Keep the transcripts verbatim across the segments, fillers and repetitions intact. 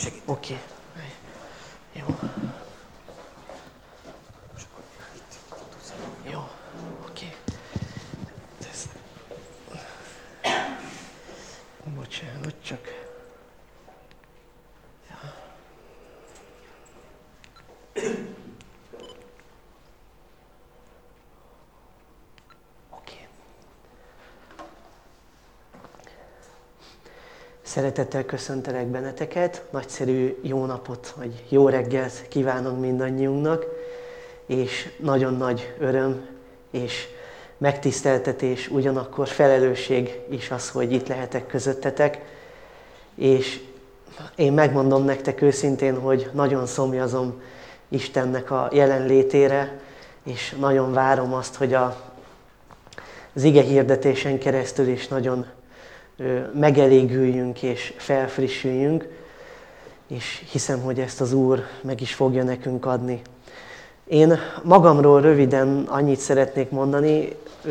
segít. Oké. Okay. Jó. Jó. Oké. Okay. Bocsánat, csak... Ja. Szeretettel köszöntelek benneteket, nagyszerű jó napot, vagy jó reggelt kívánok mindannyiunknak, és nagyon nagy öröm és megtiszteltetés, ugyanakkor felelősség is az, hogy itt lehetek közöttetek, és én megmondom nektek őszintén, hogy nagyon szomjazom Istennek a jelenlétére, és nagyon várom azt, hogy a, az ige hirdetésen keresztül is nagyon megelégüljünk és felfrissüljünk, és hiszem, hogy ezt az Úr meg is fogja nekünk adni. Én magamról röviden annyit szeretnék mondani,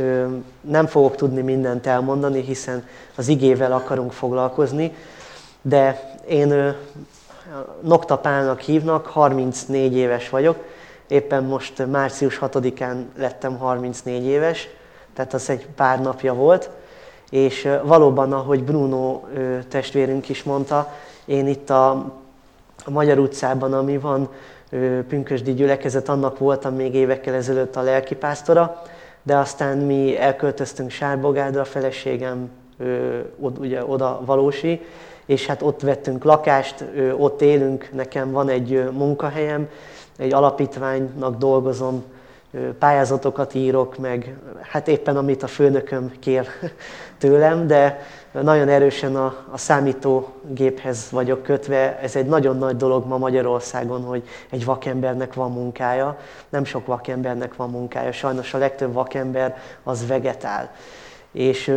nem fogok tudni mindent elmondani, hiszen az igével akarunk foglalkozni, de én Nokta Pálnak hívnak, harmincnégy éves vagyok, éppen most március hatodikán lettem harmincnégy éves, tehát az egy pár napja volt. És valóban, ahogy Bruno testvérünk is mondta, én itt a, a Magyar utcában, ami van, pünkösdi gyülekezet, annak voltam még évekkel ezelőtt a lelkipásztora, de aztán mi elköltöztünk Sárbogádra, a feleségem ugye, oda valósi, és hát ott vettünk lakást, ott élünk, nekem van egy munkahelyem, egy alapítványnak dolgozom, pályázatokat írok, meg hát éppen amit a főnököm kér tőlem, de nagyon erősen a, a számítógéphez vagyok kötve. Ez egy nagyon nagy dolog ma Magyarországon, hogy egy vakembernek van munkája. Nem sok vakembernek van munkája, sajnos a legtöbb vakember az vegetál. És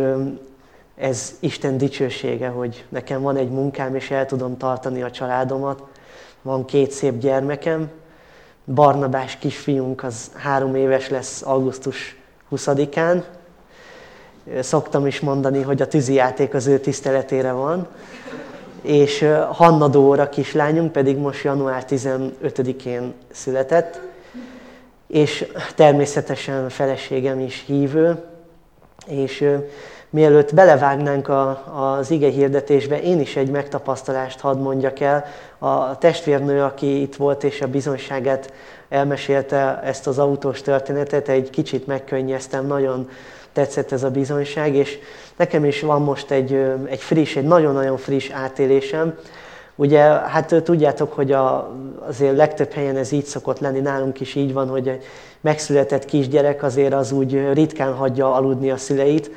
ez Isten dicsősége, hogy nekem van egy munkám, és el tudom tartani a családomat. Van két szép gyermekem, Barnabás kisfiunk az három éves lesz augusztus huszadikán. Szoktam is mondani, hogy a tűzijáték az ő tiszteletére van. És Hanna Dóra kislányunk pedig most január tizenötödikén született. És természetesen feleségem is hívő. És mielőtt belevágnánk a, az ige hirdetésbe, én is egy megtapasztalást hadd mondjak el. A testvérnő, aki itt volt és a bizonyságát elmesélte, ezt az autós történetet, egy kicsit megkönnyeztem, nagyon tetszett ez a bizonyság, és nekem is van most egy, egy friss, egy nagyon-nagyon friss átélésem. Ugye, hát tudjátok, hogy a, azért legtöbb helyen ez így szokott lenni, nálunk is így van, hogy egy megszületett kisgyerek azért az úgy ritkán hagyja aludni a szüleit,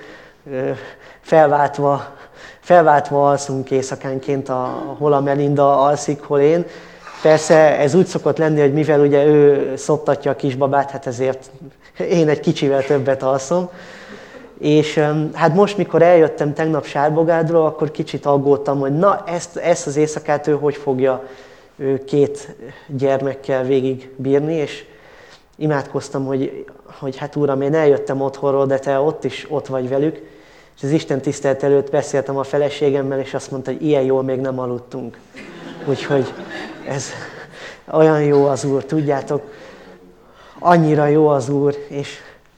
felváltva, felváltva alszunk éjszakánként, a, hol a Melinda alszik, hol én. Persze ez úgy szokott lenni, hogy mivel ugye ő szoptatja a kisbabát, hát ezért én egy kicsivel többet alszom. És hát most, mikor eljöttem tegnap Sárbogádról, akkor kicsit aggódtam, hogy na, ezt, ezt az éjszakát ő hogy fogja ő két gyermekkel végig bírni, és imádkoztam, hogy, hogy hát Uram, én eljöttem otthonról, de te ott is ott vagy velük. És az Isten tisztelet előtt beszéltem a feleségemmel, és azt mondta, hogy ilyen jól még nem aludtunk. Úgyhogy ez olyan jó az Úr, tudjátok, annyira jó az Úr, és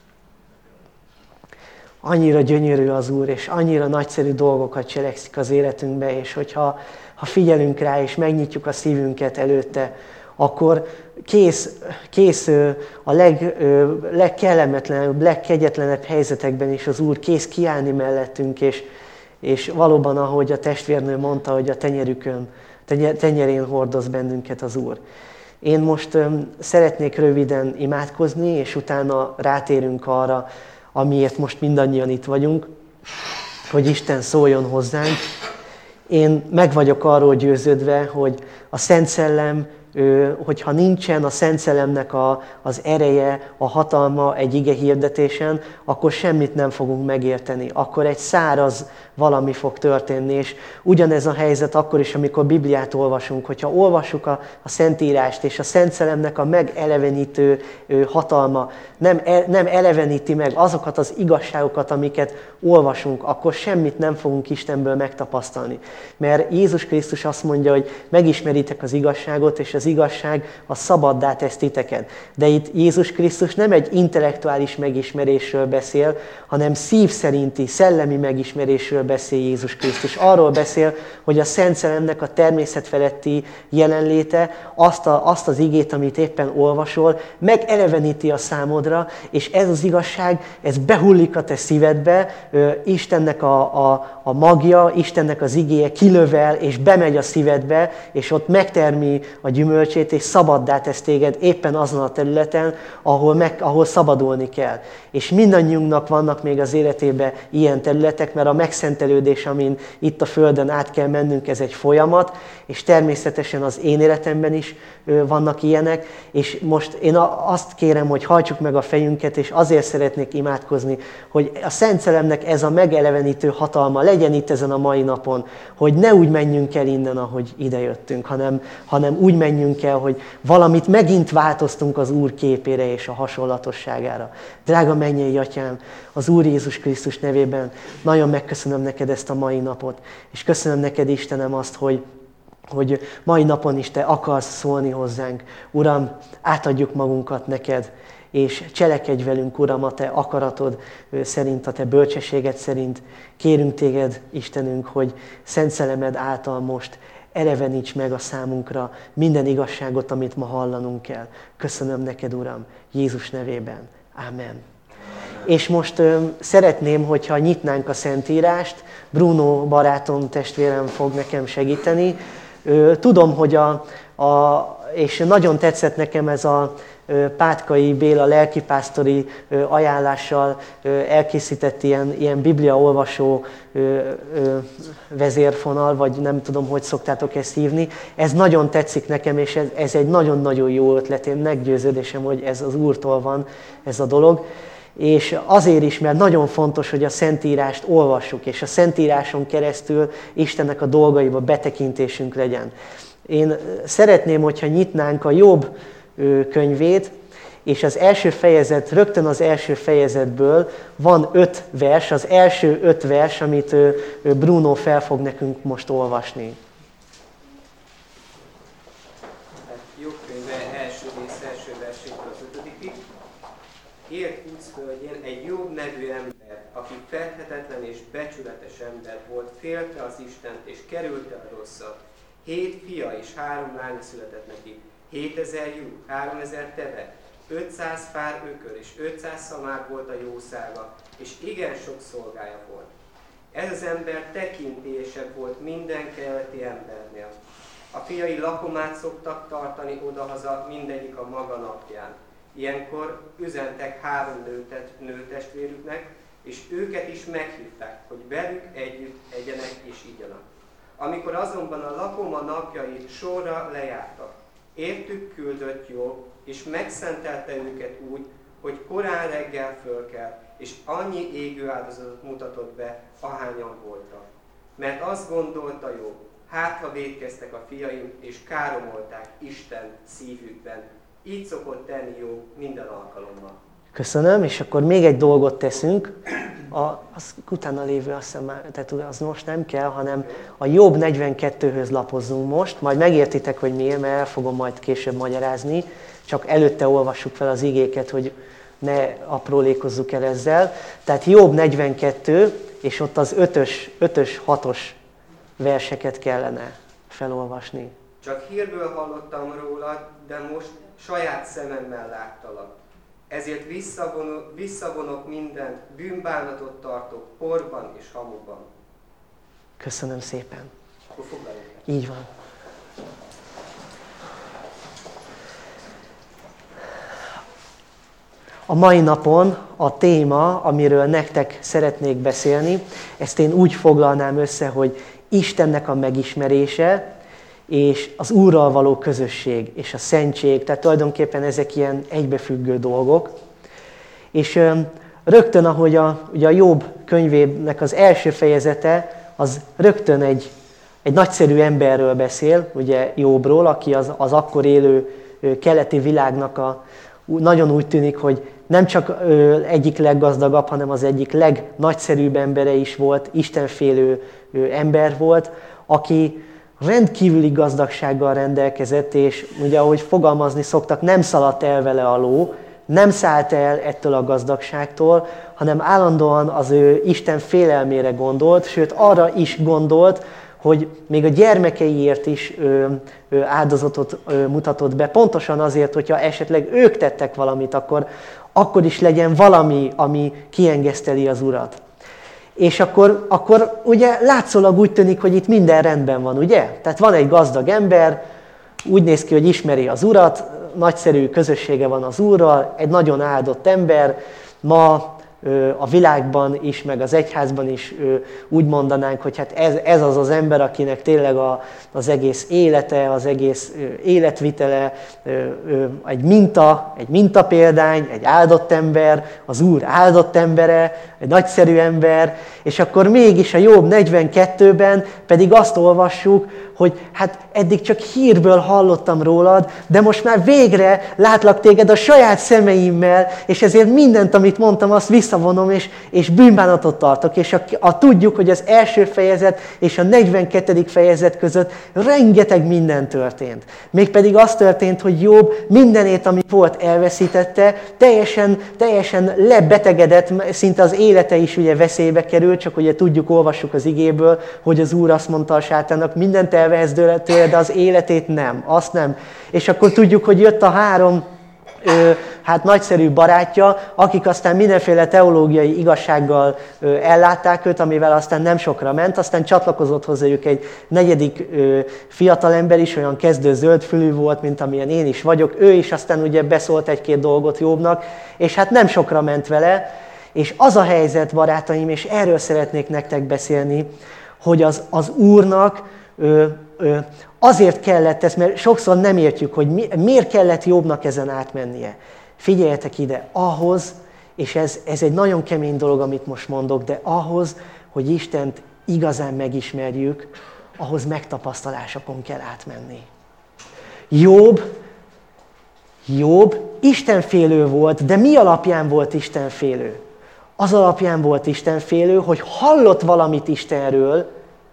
annyira gyönyörű az Úr, és annyira nagyszerű dolgokat cselekszik az életünkbe, és hogyha ha figyelünk rá, és megnyitjuk a szívünket előtte, akkor kész, kész a leg, legkellemetlenebb, legkegyetlenebb helyzetekben is az Úr kész kiállni mellettünk, és, és valóban, ahogy a testvérnő mondta, hogy a tenyerükön, tenyerén hordoz bennünket az Úr. Én most szeretnék röviden imádkozni, és utána rátérünk arra, amiért most mindannyian itt vagyunk, hogy Isten szóljon hozzánk. Én meg vagyok arról győződve, hogy a Szent Szellem hogyha nincsen a Szent Szellemnek a, az ereje, a hatalma egy ige hirdetésen, akkor semmit nem fogunk megérteni. Akkor egy száraz valami fog történni, és ugyanez a helyzet akkor is, amikor Bibliát olvasunk. Hogyha olvassuk a, a Szentírást, és a Szent Szellemnek a megelevenítő hatalma nem, nem eleveníti meg azokat az igazságokat, amiket olvasunk, akkor semmit nem fogunk Istenből megtapasztalni. Mert Jézus Krisztus azt mondja, hogy megismeritek az igazságot, és az igazság a szabaddá tesz titeket. De itt Jézus Krisztus nem egy intellektuális megismerésről beszél, hanem szív szerinti, szellemi megismerésről beszél Jézus Krisztus. Arról beszél, hogy a Szent Szellemnek a természet feletti jelenléte azt, a, azt az igét, amit éppen olvasol, megeleveníti a számodra, és ez az igazság, ez behullik a te szívedbe, Istennek a, a, a magja, Istennek az igéje kilövel, és bemegy a szívedbe, és ott megtermi a gyümölcsét, és szabaddá tesz téged éppen azon a területen, ahol, meg, ahol szabadulni kell. És mindannyiunknak vannak még az életében ilyen területek, mert a megszentelődés, amin itt a Földön át kell mennünk, ez egy folyamat, és természetesen az én életemben is vannak ilyenek, és most én azt kérem, hogy hajtsuk meg a fejünket, és azért szeretnék imádkozni, hogy a Szent Szellemnek ez a megelevenítő hatalma legyen itt ezen a mai napon, hogy ne úgy menjünk el innen, ahogy idejöttünk, hanem, hanem úgy menjünk el, hogy valamit megint változtunk az Úr képére és a hasonlatosságára. Drága mennyei Atyám, az Úr Jézus Krisztus nevében nagyon megköszönöm neked ezt a mai napot, és köszönöm neked, Istenem, azt, hogy hogy mai napon is Te akarsz szólni hozzánk. Uram, átadjuk magunkat neked, és cselekedj velünk, Uram, a Te akaratod szerint, a Te bölcsességed szerint. Kérünk Téged, Istenünk, hogy Szent Szellemed által most eleveníts meg a számunkra minden igazságot, amit ma hallanunk kell. Köszönöm neked, Uram, Jézus nevében. Amen. És most ö, szeretném, hogyha nyitnánk a Szentírást, Bruno barátom, testvérem fog nekem segíteni. Ö, tudom, hogy a, a, és nagyon tetszett nekem ez a ö, Pátkai Béla lelkipásztori ö, ajánlással ö, elkészített ilyen, ilyen bibliaolvasó ö, ö, vezérfonal, vagy nem tudom, hogy szoktátok ezt hívni. Ez nagyon tetszik nekem, és ez, ez egy nagyon-nagyon jó ötlet. Én meggyőződésem, hogy ez az Úrtól van ez a dolog. És azért is, mert nagyon fontos, hogy a Szentírást olvassuk, és a Szentíráson keresztül Istennek a dolgaiba betekintésünk legyen. Én szeretném, hogyha nyitnánk a Jobb könyvét, és az első fejezet, rögtön az első fejezetből van öt vers, az első öt vers, amit Bruno fel fog nekünk most olvasni. Jobb könyve első rész, első versétől az ötödikig. Élt Úcföldjén egy Jobb nevű ember, aki felhetetlen és becsületes ember volt, félte az Istent és kerülte a rosszat. Hét fia és három lánya született neki, hétezer lyuk, háromezer teve, ötszáz pár ökör és ötszáz szamár volt a jószága, és igen sok szolgája volt. Ez az ember tekintélyesebb volt minden keleti embernél. A fiai lakomát szoktak tartani odahaza, mindegyik a maga napján. Ilyenkor üzentek három nőtet, nőtestvérüknek, és őket is meghívták, hogy velük együtt egyenek és igyanak. Amikor azonban a lakoma napjai sorra lejártak, értük küldött Jobb, és megszentelte őket úgy, hogy korán reggel fölkel, és annyi égő áldozatot mutatott be, ahányan voltak. Mert azt gondolta Jobb, hát ha vétkeztek a fiaim, és káromolták Isten szívükben. Így szokott tenni Jobb minden alkalommal. Köszönöm, és akkor még egy dolgot teszünk. A, az utána lévő, azt hiszem már, tehát az most nem kell, hanem a Jobb negyvenkettőhöz lapozzunk most. Majd megértitek, hogy miért, mert el fogom majd később magyarázni. Csak előtte olvassuk fel az igéket, hogy ne aprólékozzuk el ezzel. Tehát Jobb negyvenkettő, és ott az ötös, ötös, hatos verseket kellene felolvasni. Csak hírből hallottam rólad, de most saját szememmel láttalak. Ezért visszavonok, visszavonok mindent, bűnbánatot tartok porban és hamuban. Köszönöm szépen. Akkor foglaljuk. Így van. A mai napon a téma, amiről nektek szeretnék beszélni, ezt én úgy foglalnám össze, hogy Istennek a megismerése, és az Úrral való közösség, és a szentség, tehát tulajdonképpen ezek ilyen egybefüggő dolgok. És rögtön, ahogy a, ugye a Jobb könyvének az első fejezete, az rögtön egy, egy nagyszerű emberről beszél, ugye Jobbról, aki az, az akkor élő keleti világnak a, nagyon úgy tűnik, hogy nem csak egyik leggazdagabb, hanem az egyik legnagyszerűbb embere is volt, istenfélő ember volt, aki rendkívüli gazdagsággal rendelkezett, és ugye ahogy fogalmazni szoktak, nem szaladt el vele a ló, nem szállt el ettől a gazdagságtól, hanem állandóan az ő Isten félelmére gondolt, sőt arra is gondolt, hogy még a gyermekeiért is ö, ö, áldozatot ö, mutatott be, pontosan azért, hogyha esetleg ők tettek valamit, akkor, akkor is legyen valami, ami kiengeszteli az Urat. És akkor, akkor ugye látszólag úgy tűnik, hogy itt minden rendben van, ugye? Tehát van egy gazdag ember, úgy néz ki, hogy ismeri az Urat, nagyszerű közössége van az Úrral, egy nagyon áldott ember, ma a világban is, meg az egyházban is úgy mondanánk, hogy hát ez, ez az az ember, akinek tényleg a, az egész élete, az egész életvitele egy minta, egy mintapéldány, egy áldott ember, az Úr áldott embere, egy nagyszerű ember, és akkor mégis a Jobb negyvenkettőben pedig azt olvassuk, hogy hát eddig csak hírből hallottam rólad, de most már végre látlak téged a saját szemeimmel, és ezért mindent, amit mondtam, azt visszavonom, és, és bűnbánatot tartok. És a, a tudjuk, hogy az első fejezet és a negyvenkettedik fejezet között rengeteg minden történt. Mégpedig az történt, hogy Jobb mindenét, ami volt, elveszítette, teljesen, teljesen lebetegedett, szinte az élete is ugye veszélybe került, csak ugye tudjuk, olvassuk az igéből, hogy az Úr azt mondta a sátánnak, mindent elvehetsz tőle, de az életét nem, azt nem. És akkor tudjuk, hogy jött a három ö, hát nagyszerű barátja, akik aztán mindenféle teológiai igazsággal ö, ellátták őt, amivel aztán nem sokra ment, aztán csatlakozott hozzájuk egy negyedik ö, fiatalember is, olyan kezdő zöldfülű volt, mint amilyen én is vagyok, ő is aztán ugye beszólt egy-két dolgot Jobbnak, és hát nem sokra ment vele, és az a helyzet, barátaim, és erről szeretnék nektek beszélni, hogy az, az Úrnak Ö, ö, azért kellett ez, mert sokszor nem értjük, hogy mi, miért kellett Jobbnak ezen átmennie. Figyeljetek ide, ahhoz, és ez, ez egy nagyon kemény dolog, amit most mondok, de ahhoz, hogy Istent igazán megismerjük, ahhoz megtapasztalásokon kell átmenni. Jobb, Jobb istenfélő volt, de mi alapján volt istenfélő? Az alapján volt istenfélő, hogy hallott valamit Istenről,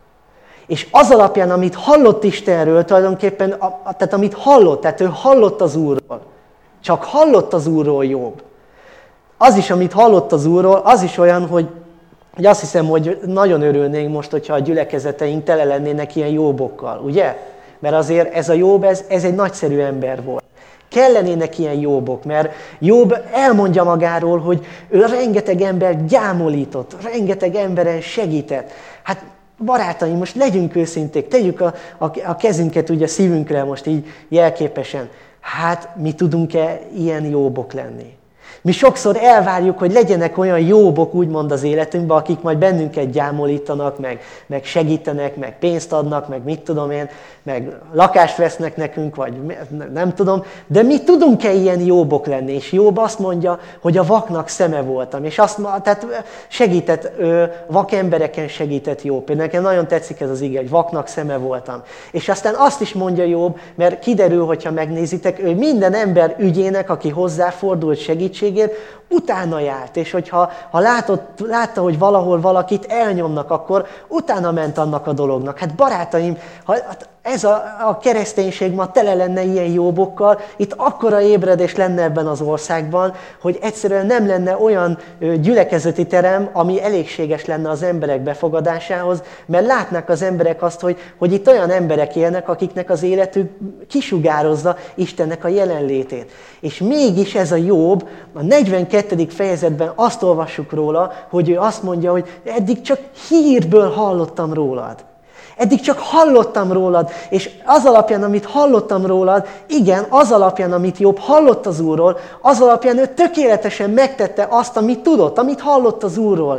és az alapján, amit hallott Istenről, tulajdonképpen, a, a, tehát amit hallott, tehát ő hallott az Úrról. Csak hallott az Úrról Jobb. Az is, amit hallott az Úrról, az is olyan, hogy, hogy azt hiszem, hogy nagyon örülnénk most, hogyha a gyülekezeteink tele lennének ilyen Jobbokkal, ugye? Mert azért ez a Jobb, ez, ez egy nagyszerű ember volt. Kellenének ilyen Jobbok, mert Jobb elmondja magáról, hogy ő rengeteg ember gyámolított, rengeteg emberen segített. Hát barátaim, most legyünk őszinték, tegyük a, a, a kezünket ugye a szívünkre most így jelképesen. Hát mi tudunk-e ilyen Jobbok lenni? Mi sokszor elvárjuk, hogy legyenek olyan Jobbok úgymond az életünkben, akik majd bennünket gyámolítanak, meg, meg segítenek, meg pénzt adnak, meg mit tudom én, meg lakást vesznek nekünk, vagy nem tudom. De mi tudunk-e ilyen Jobbok lenni? És Jobb azt mondja, hogy a vaknak szeme voltam. És azt, tehát segített, vak embereken segített Jobb. Például nekem nagyon tetszik ez az ige, hogy vaknak szeme voltam. És aztán azt is mondja Jobb, mert kiderül, hogyha megnézitek, ő minden ember ügyének, aki hozzáfordult segítség, utána járt, és hogyha ha látott, látta, hogy valahol valakit elnyomnak, akkor utána ment annak a dolognak. Hát barátaim, ha ez a, a kereszténység ma tele lenne ilyen Jobbokkal, itt akkora ébredés lenne ebben az országban, hogy egyszerűen nem lenne olyan gyülekezeti terem, ami elégséges lenne az emberek befogadásához, mert látnák az emberek azt, hogy, hogy itt olyan emberek élnek, akiknek az életük kisugározza Istennek a jelenlétét. És mégis ez a Jobb, a negyvenkettedik fejezetben azt olvassuk róla, hogy ő azt mondja, hogy eddig csak hírből hallottam rólad. Eddig csak hallottam rólad, és az alapján, amit hallottam rólad, igen, az alapján, amit Jobb hallott az Úrról, az alapján ő tökéletesen megtette azt, amit tudott, amit hallott az Úrról.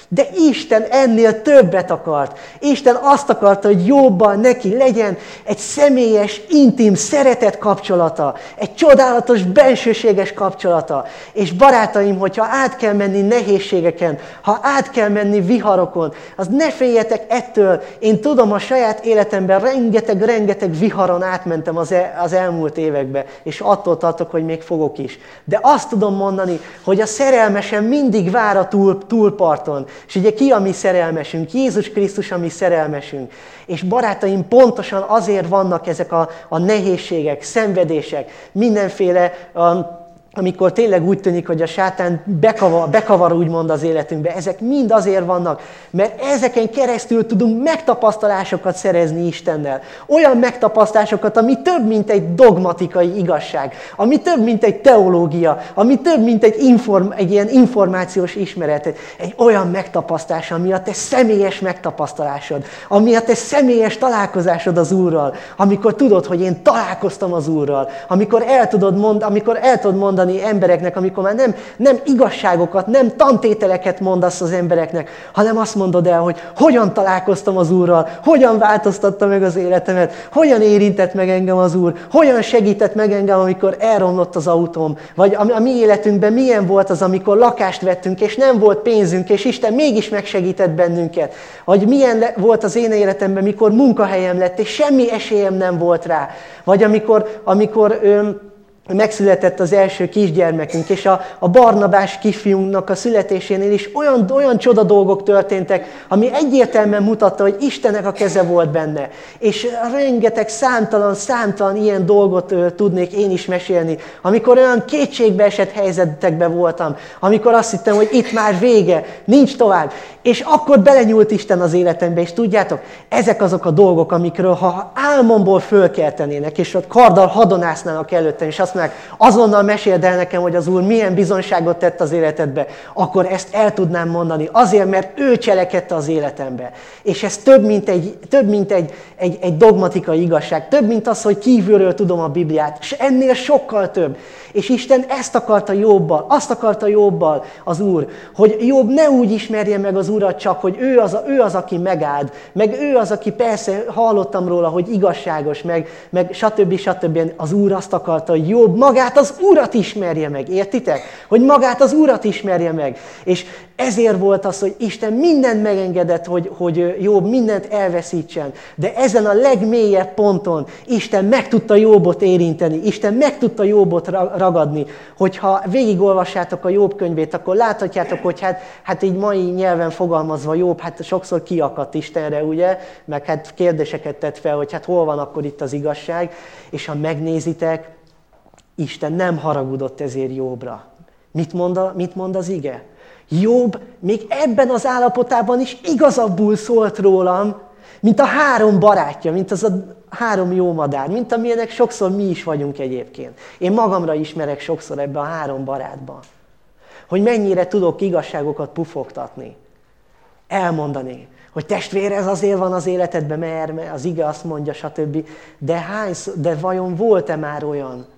De Isten ennél többet akart. Isten azt akarta, hogy Jobbal neki legyen egy személyes, intim, szeretet kapcsolata. Egy csodálatos, bensőséges kapcsolata. És barátaim, hogyha át kell menni nehézségeken, ha át kell menni viharokon, az ne féljetek ettől. Én tudom, a saját életemben rengeteg-rengeteg viharon átmentem az, el, az elmúlt években, és attól tartok, hogy még fogok is. De azt tudom mondani, hogy a szerelmesem mindig vár a túl, túlparton. És ugye ki a mi szerelmesünk? Jézus Krisztus a mi szerelmesünk. És barátaim, pontosan azért vannak ezek a, a nehézségek, szenvedések, mindenféle... Um, amikor tényleg úgy tűnik, hogy a sátán bekavar, bekavar úgymond az életünkbe, ezek mind azért vannak, mert ezeken keresztül tudunk megtapasztalásokat szerezni Istennel. Olyan megtapasztalásokat, ami több, mint egy dogmatikai igazság, ami több, mint egy teológia, ami több, mint egy, inform, egy ilyen információs ismeret, egy olyan megtapasztalás, ami a te személyes megtapasztalásod, ami a te személyes találkozásod az Úrral, amikor tudod, hogy én találkoztam az Úrral, amikor el tudod, mond, amikor el tudod mondani embereknek, amikor már nem, nem igazságokat, nem tantételeket mondasz az embereknek, hanem azt mondod el, hogy hogyan találkoztam az Úrral, hogyan változtatta meg az életemet, hogyan érintett meg engem az Úr, hogyan segített meg engem, amikor elromlott az autóm, vagy a, a mi életünkben milyen volt az, amikor lakást vettünk, és nem volt pénzünk, és Isten mégis megsegített bennünket, vagy milyen le, volt az én életemben, mikor munkahelyem lett, és semmi esélyem nem volt rá, vagy amikor, amikor öm, megszületett az első kisgyermekünk, és a, a Barnabás kisfiunknak a születésénél is olyan, olyan csoda dolgok történtek, ami egyértelműen mutatta, hogy Istennek a keze volt benne. És rengeteg számtalan, számtalan ilyen dolgot ö, tudnék én is mesélni, amikor olyan kétségbeesett helyzetekben voltam, amikor azt hittem, hogy itt már vége, nincs tovább. És akkor belenyúlt Isten az életembe, és tudjátok, ezek azok a dolgok, amikről ha álmomból fölkeltenének, és ott karddal hadonásznának előttem, és azt mondják, azonnal meséld el nekem, hogy az Úr milyen bizonyságot tett az életedbe, akkor ezt el tudnám mondani, azért, mert ő cselekedte az életembe. És ez több, mint egy, több, mint egy, egy, egy dogmatikai igazság, több, mint az, hogy kívülről tudom a Bibliát, és ennél sokkal több. És Isten ezt akarta Jobbal, azt akarta Jobbal az Úr, hogy Jobb ne úgy ismerje meg az Urat csak, hogy ő az, ő az, aki megáld, meg ő az, aki persze hallottam róla, hogy igazságos, meg, meg stb. stb. Az Úr azt akarta, hogy Jobb magát az Urat ismerje meg, értitek? Hogy magát az Urat ismerje meg. És ezért volt az, hogy Isten mindent megengedett, hogy, hogy Jobb mindent elveszítsen. De ezen a legmélyebb ponton Isten meg tudta Jobbot érinteni, Isten meg tudta Jobbot ragadni. Hogyha végigolvassátok a Jobb könyvét, akkor láthatjátok, hogy hát, hát így mai nyelven fogalmazva Jobb, hát sokszor kiakadt Istenre, ugye? Meg hát kérdéseket tett fel, hogy hát hol van akkor itt az igazság. És ha megnézitek, Isten nem haragudott ezért Jobbra. Mit mond, a, mit mond az ige? Jobb még ebben az állapotában is igazabbul szólt rólam, mint a három barátja, mint az a három jó madár, mint amilyenek sokszor mi is vagyunk egyébként. Én magamra ismerek sokszor ebbe a három barátba. Hogy mennyire tudok igazságokat pufogtatni. Elmondani, hogy testvér, ez azért van az életedben, mert az ige azt mondja, stb. De, hányszor, de vajon volt-e már olyan,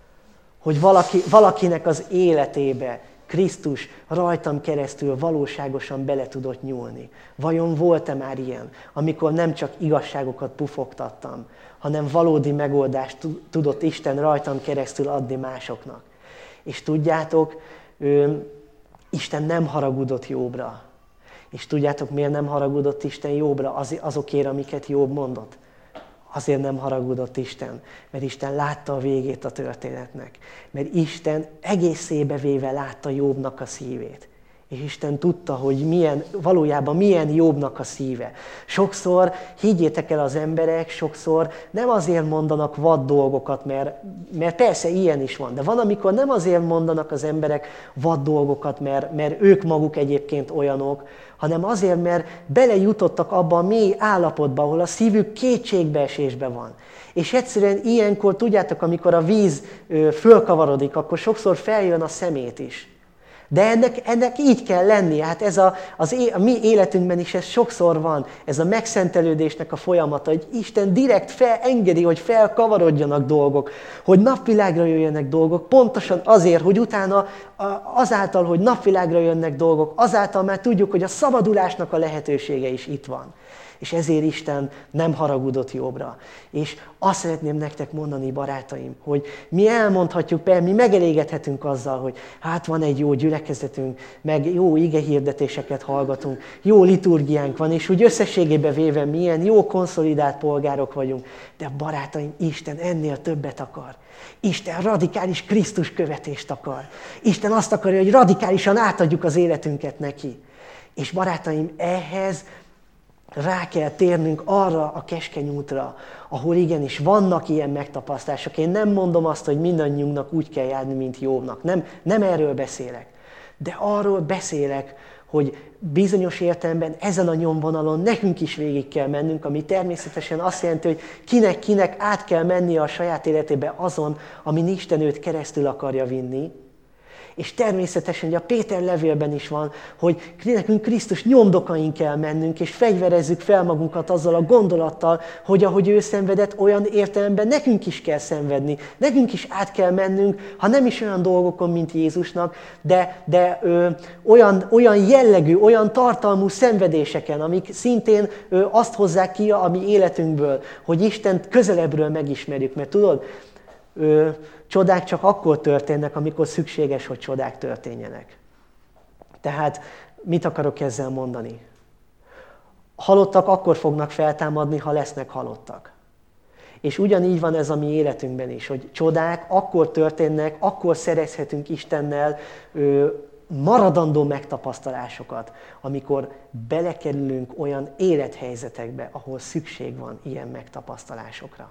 hogy valaki, valakinek az életébe Krisztus rajtam keresztül valóságosan bele tudott nyúlni? Vajon volt-e már ilyen, amikor nem csak igazságokat pufogtattam, hanem valódi megoldást tudott Isten rajtam keresztül adni másoknak? És tudjátok, ő, Isten nem haragudott Jobbra. És tudjátok, miért nem haragudott Isten Jobbra? Az, azokért, amiket Jobb mondott. Azért nem haragudott Isten, mert Isten látta a végét a történetnek. Mert Isten egészébe véve látta Jobbnak a szívét. És Isten tudta, hogy milyen, valójában milyen Jobbnak a szíve. Sokszor, higgyétek el az emberek, sokszor nem azért mondanak vad dolgokat, mert, mert persze ilyen is van, de van, amikor nem azért mondanak az emberek vad dolgokat, mert, mert ők maguk egyébként olyanok, hanem azért, mert belejutottak abba a mély állapotba, ahol a szívük kétségbeesésben van. És egyszerűen ilyenkor, tudjátok, amikor a víz fölkavarodik, akkor sokszor feljön a szemét is. De ennek, ennek így kell lennie. Hát ez a, az é, a mi életünkben is ez sokszor van. Ez a megszentelődésnek a folyamata, hogy Isten direkt felengedi, hogy felkavarodjanak dolgok, hogy napvilágra jöjjenek dolgok, pontosan azért, hogy utána azáltal, hogy napvilágra jönnek dolgok, azáltal már tudjuk, hogy a szabadulásnak a lehetősége is itt van. És ezért Isten nem haragudott Jobbra. És azt szeretném nektek mondani, barátaim, hogy mi elmondhatjuk, persze, mi megelégedhetünk azzal, hogy hát van egy jó gyülekezetünk, meg jó igehirdetéseket hallgatunk, jó liturgiánk van, és úgy összességében véve milyen jó konszolidált polgárok vagyunk. De barátaim, Isten ennél többet akar. Isten radikális Krisztus követést akar. Isten azt akarja, hogy radikálisan átadjuk az életünket neki. És barátaim, ehhez rá kell térnünk arra a keskeny útra, ahol igenis vannak ilyen megtapasztások. Én nem mondom azt, hogy mindannyiunknak úgy kell járni, mint Jobbnak. Nem, nem erről beszélek. De arról beszélek, hogy bizonyos értelemben ezen a nyomvonalon nekünk is végig kell mennünk, ami természetesen azt jelenti, hogy kinek-kinek át kell mennie a saját életébe azon, amin Isten őt keresztül akarja vinni. És természetesen, hogy a Péter levélben is van, hogy nekünk Krisztus nyomdokain kell mennünk, és fegyverezzük fel magunkat azzal a gondolattal, hogy ahogy ő szenvedett, olyan értelemben nekünk is kell szenvedni. Nekünk is át kell mennünk, ha nem is olyan dolgokon, mint Jézusnak, de, de ö, olyan, olyan jellegű, olyan tartalmú szenvedéseken, amik szintén ö, azt hozzák ki a mi életünkből, hogy Istent közelebbről megismerjük. Mert tudod, ö, csodák csak akkor történnek, amikor szükséges, hogy csodák történjenek. Tehát mit akarok ezzel mondani? Halottak akkor fognak feltámadni, ha lesznek halottak. És ugyanígy van ez a mi életünkben is, hogy csodák akkor történnek, akkor szerezhetünk Istennel ö, maradandó megtapasztalásokat, amikor belekerülünk olyan élethelyzetekbe, ahol szükség van ilyen megtapasztalásokra.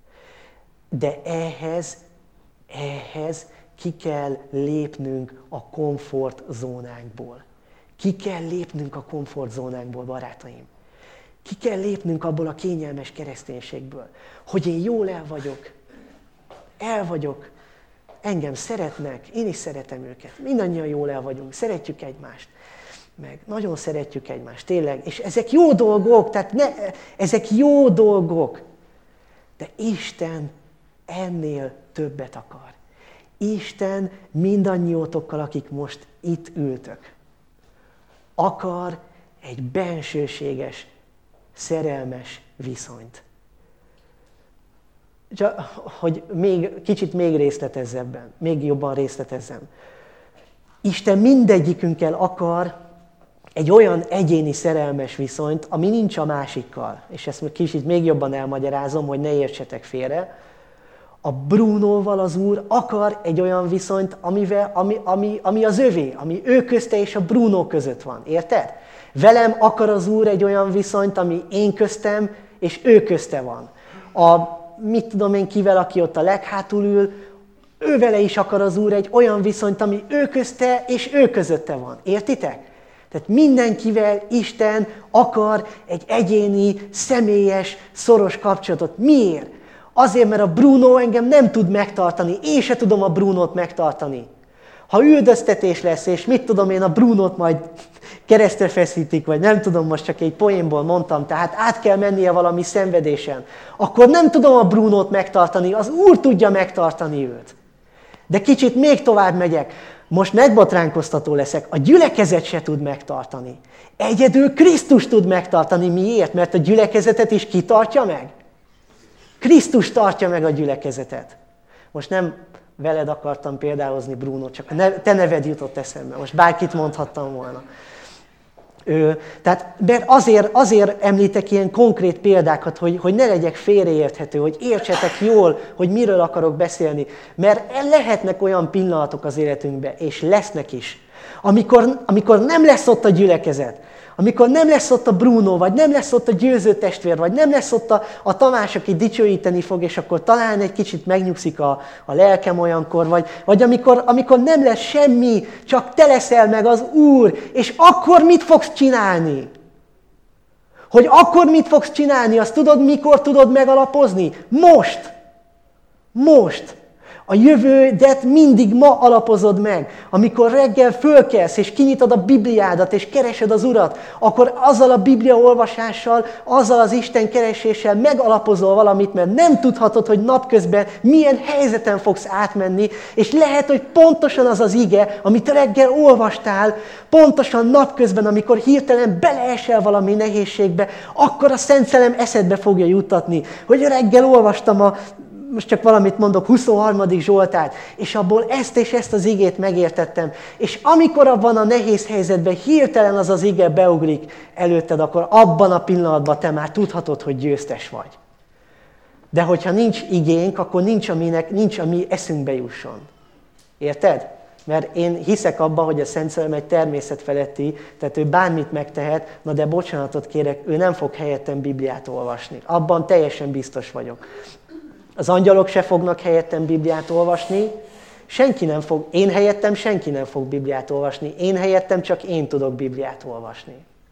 De ehhez Ehhez ki kell lépnünk a komfortzónánkból. Ki kell lépnünk a komfortzónánkból, barátaim. Ki kell lépnünk abból a kényelmes kereszténységből, hogy én jól el vagyok, el vagyok, engem szeretnek, én is szeretem őket, mindannyian jól el vagyunk, szeretjük egymást, meg nagyon szeretjük egymást, tényleg, és ezek jó dolgok, tehát ne, ezek jó dolgok, de Isten ennél többet akar. Isten mindannyiótokkal, akik most itt ültök, akar egy bensőséges, szerelmes viszonyt. Csak, hogy még, kicsit még részletezzebben, még jobban részletezzem. Isten mindegyikünkkel akar egy olyan egyéni szerelmes viszonyt, ami nincs a másikkal. És ezt kicsit még jobban elmagyarázom, hogy ne értsetek félre. A Brunóval az Úr akar egy olyan viszonyt, amivel, ami, ami, ami az övé, ami ő közte és a Bruno között van. Érted? Velem akar az Úr egy olyan viszonyt, ami én köztem és ő közte van. A, mit tudom én kivel, aki ott a leghátul ül, ő vele is akar az Úr egy olyan viszonyt, ami ő közte és ő közötte van. Értitek? Tehát mindenkivel Isten akar egy egyéni, személyes, szoros kapcsolatot. Miért? Azért, mert a Bruno engem nem tud megtartani, én se tudom a Brunót megtartani. Ha üldöztetés lesz, és mit tudom én, a Brunót majd keresztre feszítik, vagy nem tudom, most csak egy poénból mondtam, tehát át kell mennie valami szenvedésen, akkor nem tudom a Brunót megtartani, az Úr tudja megtartani őt. De kicsit még tovább megyek, most megbotránkoztató leszek, a gyülekezet se tud megtartani. Egyedül Krisztus tud megtartani. Miért? Mert a gyülekezetet is kitartja meg? Krisztus tartja meg a gyülekezetet. Most nem veled akartam példálozni, Bruno, csak a te neved jutott eszembe. Most bárkit mondhattam volna. Ö, tehát, mert azért, azért említek ilyen konkrét példákat, hogy, hogy ne legyek félreérthető, hogy értsetek jól, hogy miről akarok beszélni. Mert lehetnek olyan pillanatok az életünkben, és lesznek is, amikor, amikor nem lesz ott a gyülekezet, amikor nem lesz ott a Bruno, vagy nem lesz ott a győző testvér, vagy nem lesz ott a, a Tamás, aki dicsőíteni fog, és akkor talán egy kicsit megnyugszik a, a lelkem olyankor, vagy, vagy amikor, amikor nem lesz semmi, csak te leszel meg az Úr, és akkor mit fogsz csinálni? Hogy akkor mit fogsz csinálni, azt tudod, mikor tudod megalapozni? Most! Most! A jövődet mindig ma alapozod meg. Amikor reggel fölkelsz, és kinyitod a Bibliádat, és keresed az Urat, akkor azzal a Biblia olvasással, azzal az Isten kereséssel megalapozol valamit, mert nem tudhatod, hogy napközben milyen helyzeten fogsz átmenni, és lehet, hogy pontosan az az ige, amit reggel olvastál, pontosan napközben, amikor hirtelen beleesel valami nehézségbe, akkor a Szent Szellem eszedbe fogja juttatni, hogy reggel olvastam a most csak valamit mondok, huszonharmadik Zsoltárt, és abból ezt és ezt az igét megértettem. És amikor abban a nehéz helyzetben hirtelen az az ige beugrik előtted, akkor abban a pillanatban te már tudhatod, hogy győztes vagy. De hogyha nincs igénk, akkor nincs, aminek, nincs ami eszünkbe jusson. Érted? Mert én hiszek abban, hogy a Szent Szellem egy természetfeletti, tehát ő bármit megtehet, na de bocsánatot kérek, ő nem fog helyettem Bibliát olvasni. Abban teljesen biztos vagyok. Az angyalok se fognak helyettem Bibliát olvasni, senki nem fog, én helyettem senki nem fog Bibliát olvasni, én helyettem csak én tudok Bibliát olvasni.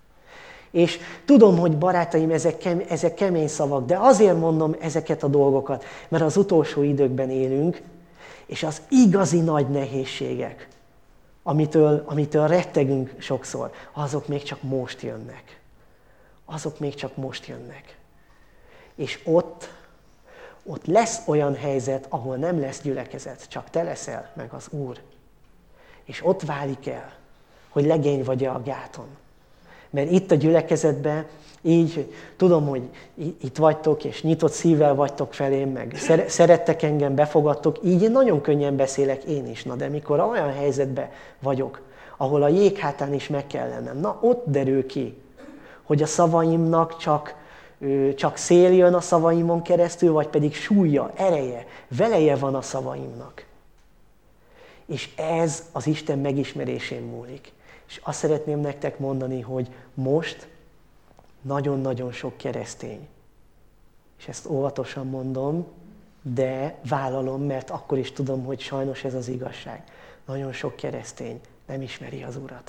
És tudom, hogy barátaim, ezek, kem, ezek kemény szavak, de azért mondom ezeket a dolgokat, mert az utolsó időkben élünk, és az igazi nagy nehézségek, amitől, amitől rettegünk sokszor, azok még csak most jönnek. Azok még csak most jönnek. És ott, ott lesz olyan helyzet, ahol nem lesz gyülekezet, csak te leszel, meg az Úr. És ott válik el, hogy legény vagy-e a gáton. Mert itt a gyülekezetben, így tudom, hogy itt vagytok, és nyitott szívvel vagytok felém, meg szerettek engem, befogadtok, így én nagyon könnyen beszélek én is. Na de mikor olyan helyzetben vagyok, ahol a jég hátán is meg kell lennem, na ott derül ki, hogy a szavaimnak csak, csak szél jön a szavaimon keresztül, vagy pedig súlya, ereje, veleje van a szavaimnak. És ez az Isten megismerésén múlik. És azt szeretném nektek mondani, hogy most nagyon-nagyon sok keresztény, és ezt óvatosan mondom, de vállalom, mert akkor is tudom, hogy sajnos ez az igazság. Nagyon sok keresztény nem ismeri az Urat.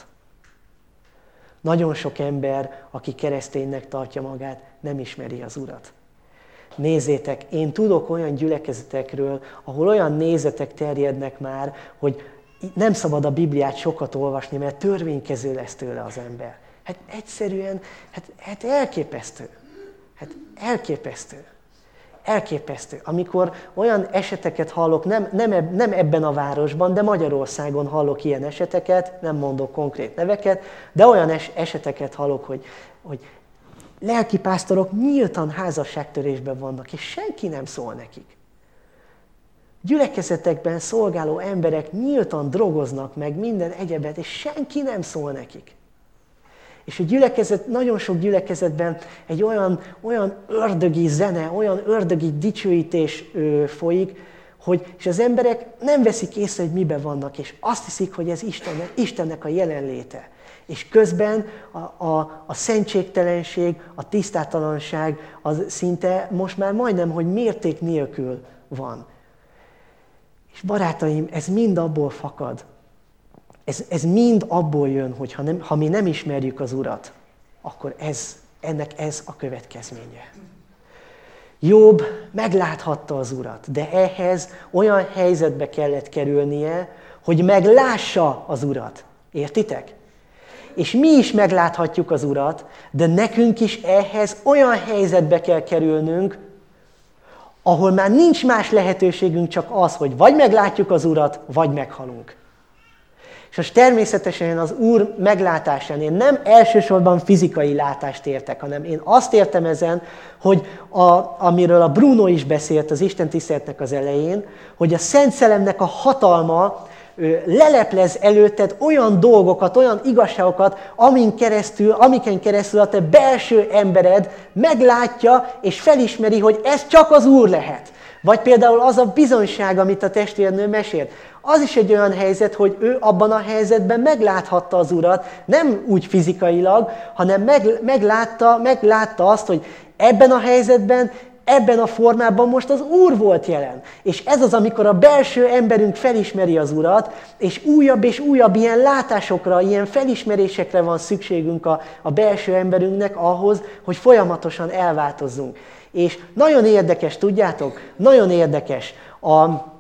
Nagyon sok ember, aki kereszténynek tartja magát, nem ismeri az Urat. Nézzétek, én tudok olyan gyülekezetekről, ahol olyan nézetek terjednek már, hogy nem szabad a Bibliát sokat olvasni, mert törvénykező lesz tőle az ember. Hát egyszerűen, hát, hát elképesztő. Hát elképesztő. Elképesztő. Amikor olyan eseteket hallok, nem, nem, eb, nem ebben a városban, de Magyarországon hallok ilyen eseteket, nem mondok konkrét neveket, de olyan es, eseteket hallok, hogy, hogy lelkipásztorok nyíltan házasságtörésben vannak, és senki nem szól nekik. Gyülekezetekben szolgáló emberek nyíltan drogoznak meg minden egyebet, és senki nem szól nekik. És a gyülekezet, nagyon sok gyülekezetben egy olyan, olyan ördögi zene, olyan ördögi dicsőítés ö, folyik, hogy, és az emberek nem veszik észre, hogy miben vannak, és azt hiszik, hogy ez Istennek, Istennek a jelenléte. És közben a, a, a szentségtelenség, a tisztátalanság az szinte most már majdnem, hogy mérték nélkül van. És barátaim, ez mind abból fakad, ez, ez mind abból jön, hogy ha, nem, ha mi nem ismerjük az Urat, akkor ez, ennek ez a következménye. Jobb megláthatta az Urat, de ehhez olyan helyzetbe kellett kerülnie, hogy meglássa az Urat. Értitek? És mi is megláthatjuk az Urat, de nekünk is ehhez olyan helyzetbe kell kerülnünk, ahol már nincs más lehetőségünk, csak az, hogy vagy meglátjuk az Urat, vagy meghalunk. És most természetesen az Úr meglátásán én nem elsősorban fizikai látást értek, hanem én azt értem ezen, hogy a, amiről a Bruno is beszélt az Isten tiszteletnek az elején, hogy a Szent Szellemnek a hatalma leleplez előtted olyan dolgokat, olyan igazságokat, amin keresztül, amiken keresztül a te belső embered meglátja és felismeri, hogy ez csak az Úr lehet. Vagy például az a bizonyság, amit a testvérnő mesélt. Az is egy olyan helyzet, hogy ő abban a helyzetben megláthatta az Urat, nem úgy fizikailag, hanem meg, meglátta, meglátta azt, hogy ebben a helyzetben, ebben a formában most az Úr volt jelen. És ez az, amikor a belső emberünk felismeri az Urat, és újabb és újabb ilyen látásokra, ilyen felismerésekre van szükségünk a, a belső emberünknek ahhoz, hogy folyamatosan elváltozzunk. És nagyon érdekes, tudjátok? Nagyon érdekes. A,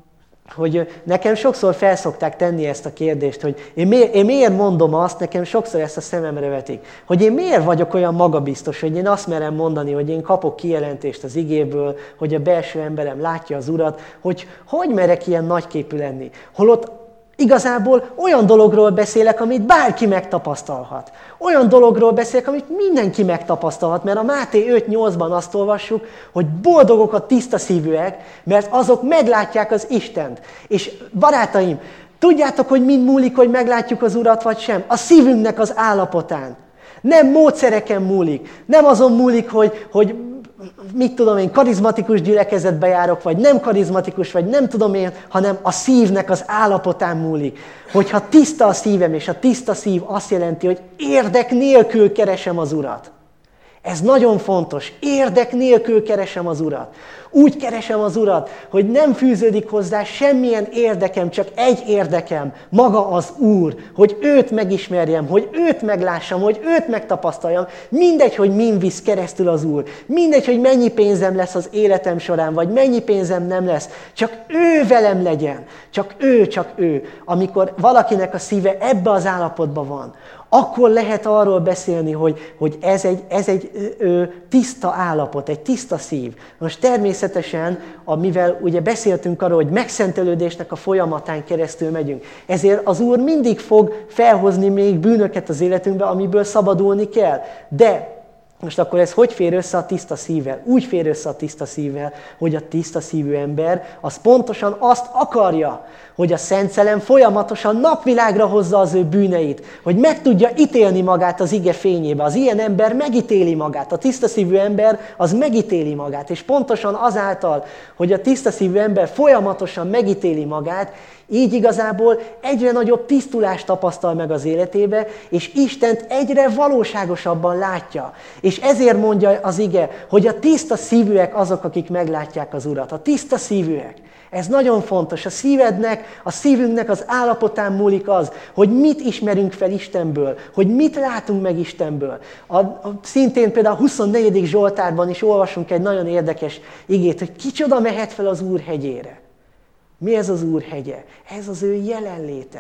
hogy nekem sokszor felszokták tenni ezt a kérdést, hogy én miért, én miért mondom azt, nekem sokszor ezt a szememre vetik, hogy én miért vagyok olyan magabiztos, hogy én azt merem mondani, hogy én kapok kijelentést az igéből, hogy a belső emberem látja az Urat, hogy hogy merek ilyen nagyképű lenni. Holott igazából olyan dologról beszélek, amit bárki megtapasztalhat. Olyan dologról beszélek, amit mindenki megtapasztalhat, mert a Máté öt nyolcban azt olvassuk, hogy boldogok a tiszta szívűek, mert azok meglátják az Istent. És barátaim, tudjátok, hogy mind múlik, hogy meglátjuk az Urat, vagy sem? A szívünknek az állapotán. Nem módszereken múlik, nem azon múlik, hogy, hogy mit tudom én, karizmatikus gyülekezetbe járok, vagy nem karizmatikus, vagy nem tudom én, hanem a szívnek az állapotán múlik. Hogyha tiszta a szívem, és a tiszta szív azt jelenti, hogy érdek nélkül keresem az Urat. Ez nagyon fontos. Érdek nélkül keresem az Urat. Úgy keresem az Urat, hogy nem fűződik hozzá semmilyen érdekem, csak egy érdekem, maga az Úr, hogy őt megismerjem, hogy őt meglássam, hogy őt megtapasztaljam. Mindegy, hogy min visz keresztül az Úr. Mindegy, hogy mennyi pénzem lesz az életem során, vagy mennyi pénzem nem lesz. Csak ő velem legyen. Csak ő, csak ő. Amikor valakinek a szíve ebbe az állapotban van, akkor lehet arról beszélni, hogy, hogy ez egy, ez egy ö, tiszta állapot, egy tiszta szív. Most természetesen, mivel ugye beszéltünk arról, hogy megszentelődésnek a folyamatán keresztül megyünk, ezért az Úr mindig fog felhozni még bűnöket az életünkbe, amiből szabadulni kell. De most akkor ez hogy fér össze a tiszta szívvel? Úgy fér össze a tiszta szívvel, hogy a tiszta szívű ember az pontosan azt akarja, hogy a Szent Szellem folyamatosan napvilágra hozza az ő bűneit, hogy meg tudja ítélni magát az ige fényébe. Az ilyen ember megítéli magát, a tiszta szívű ember az megítéli magát, és pontosan azáltal, hogy a tiszta szívű ember folyamatosan megítéli magát, így igazából egyre nagyobb tisztulást tapasztal meg az életébe, és Istent egyre valóságosabban látja. És ezért mondja az ige, hogy a tiszta szívűek azok, akik meglátják az Urat. A tiszta szívűek. Ez nagyon fontos. A szívednek, a szívünknek az állapotán múlik az, hogy mit ismerünk fel Istenből, hogy mit látunk meg Istenből. A, a, szintén például a huszonnegyedik Zsoltárban is olvasunk egy nagyon érdekes igét, hogy kicsoda mehet fel az Úr hegyére. Mi ez az Úr hegye? Ez az ő jelenléte.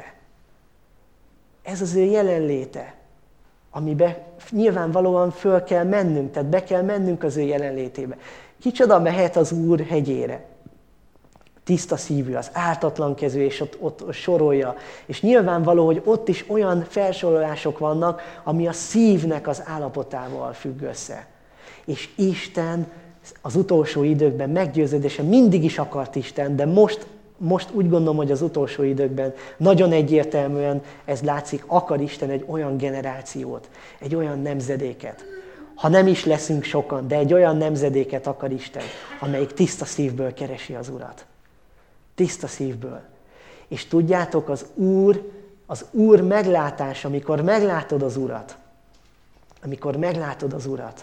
Ez az ő jelenléte, amiben nyilvánvalóan föl kell mennünk, tehát be kell mennünk az ő jelenlétébe. Kicsoda mehet az Úr hegyére? Tiszta szívű, az ártatlan kezű, és ott, ott sorolja. És nyilvánvaló, hogy ott is olyan felsorolások vannak, ami a szívnek az állapotával függ össze. És Isten az utolsó időkben meggyőződése, mindig is akart Isten, de most, most úgy gondolom, hogy az utolsó időkben nagyon egyértelműen ez látszik, akar Isten egy olyan generációt, egy olyan nemzedéket. Ha nem is leszünk sokan, de egy olyan nemzedéket akar Isten, amelyik tiszta szívből keresi az Urat. Tiszta szívből. És tudjátok, az Úr, az Úr meglátás, amikor meglátod az Urat, amikor meglátod az Urat,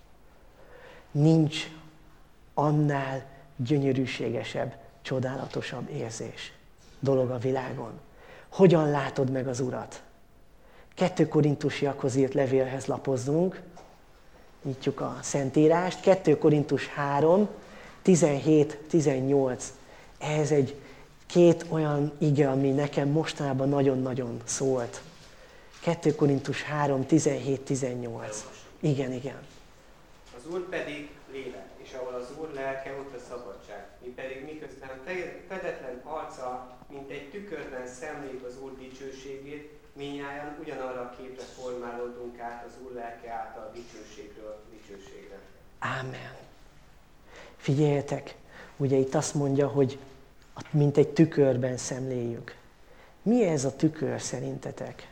nincs annál gyönyörűségesebb, csodálatosabb érzés, dolog a világon. Hogyan látod meg az Urat? Kettő Korintusiakhoz írt levélhez lapozzunk, nyitjuk a Szentírást, Kettő Korintus három, tizenhét tizennyolc. Ez egy két olyan ige, ami nekem mostanában nagyon-nagyon szólt. Kettő Korintus három, tizenhét tizennyolc. Igen, igen. Az Úr pedig lélek, és ahol az Úr lelke, ott a szabadság. Mi pedig miközben fedetlen arca, mint egy tükörben szemléljük az Úr dicsőségét, minnyáján ugyanarra a képre formálódunk át az Úr lelke által dicsőségről dicsőségre. Ámen. Figyeljetek, ugye itt azt mondja, hogy mint egy tükörben szemléljük. Mi ez a tükör szerintetek?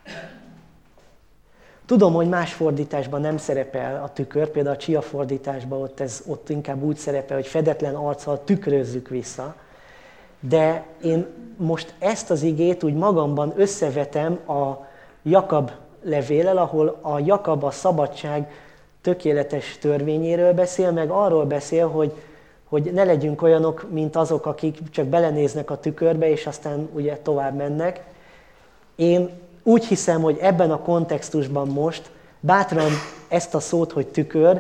Tudom, hogy más fordításban nem szerepel a tükör, például a Csia fordításban ott, ez, ott inkább úgy szerepel, hogy fedetlen arccal tükrözzük vissza, de én most ezt az igét úgy magamban összevetem a Jakab levéllel, ahol a Jakab a szabadság tökéletes törvényéről beszél, meg arról beszél, hogy, hogy ne legyünk olyanok, mint azok, akik csak belenéznek a tükörbe, és aztán ugye tovább mennek. Én úgy hiszem, hogy ebben a kontextusban most bátran ezt a szót, hogy tükör,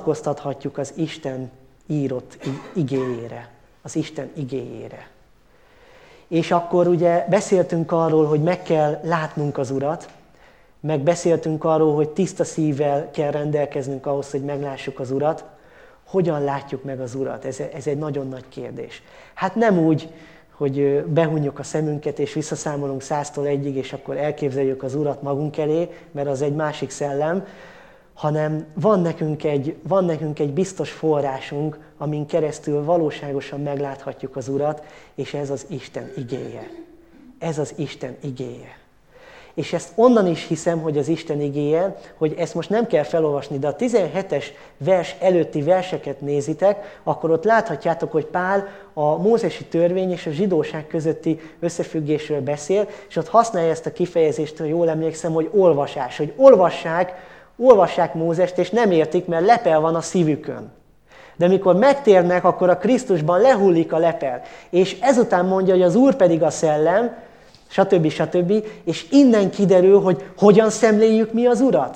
vonatkoztathatjuk az Isten írott igéjére, az Isten igéjére. És akkor ugye beszéltünk arról, hogy meg kell látnunk az Urat, meg beszéltünk arról, hogy tiszta szívvel kell rendelkeznünk ahhoz, hogy meglássuk az Urat. Hogyan látjuk meg az Urat? Ez, ez egy nagyon nagy kérdés. Hát nem úgy, hogy behunjuk a szemünket, és visszaszámolunk száztól egyig, és akkor elképzeljük az Urat magunk elé, mert az egy másik szellem, hanem van nekünk egy, van nekünk egy biztos forrásunk, amin keresztül valóságosan megláthatjuk az Urat, és ez az Isten igéje. Ez az Isten igéje. És ezt onnan is hiszem, hogy az Isten igéje, hogy ezt most nem kell felolvasni, de a tizenhetes vers előtti verseket nézitek, akkor ott láthatjátok, hogy Pál a mózesi törvény és a zsidóság közötti összefüggésről beszél, és ott használja ezt a kifejezést, ha jól emlékszem, hogy olvasás, hogy olvassák, olvassák Mózest, és nem értik, mert lepel van a szívükön. De mikor megtérnek, akkor a Krisztusban lehullik a lepel. És ezután mondja, hogy az Úr pedig a szellem, stb. stb. És innen kiderül, hogy hogyan szemléljük mi az Urat.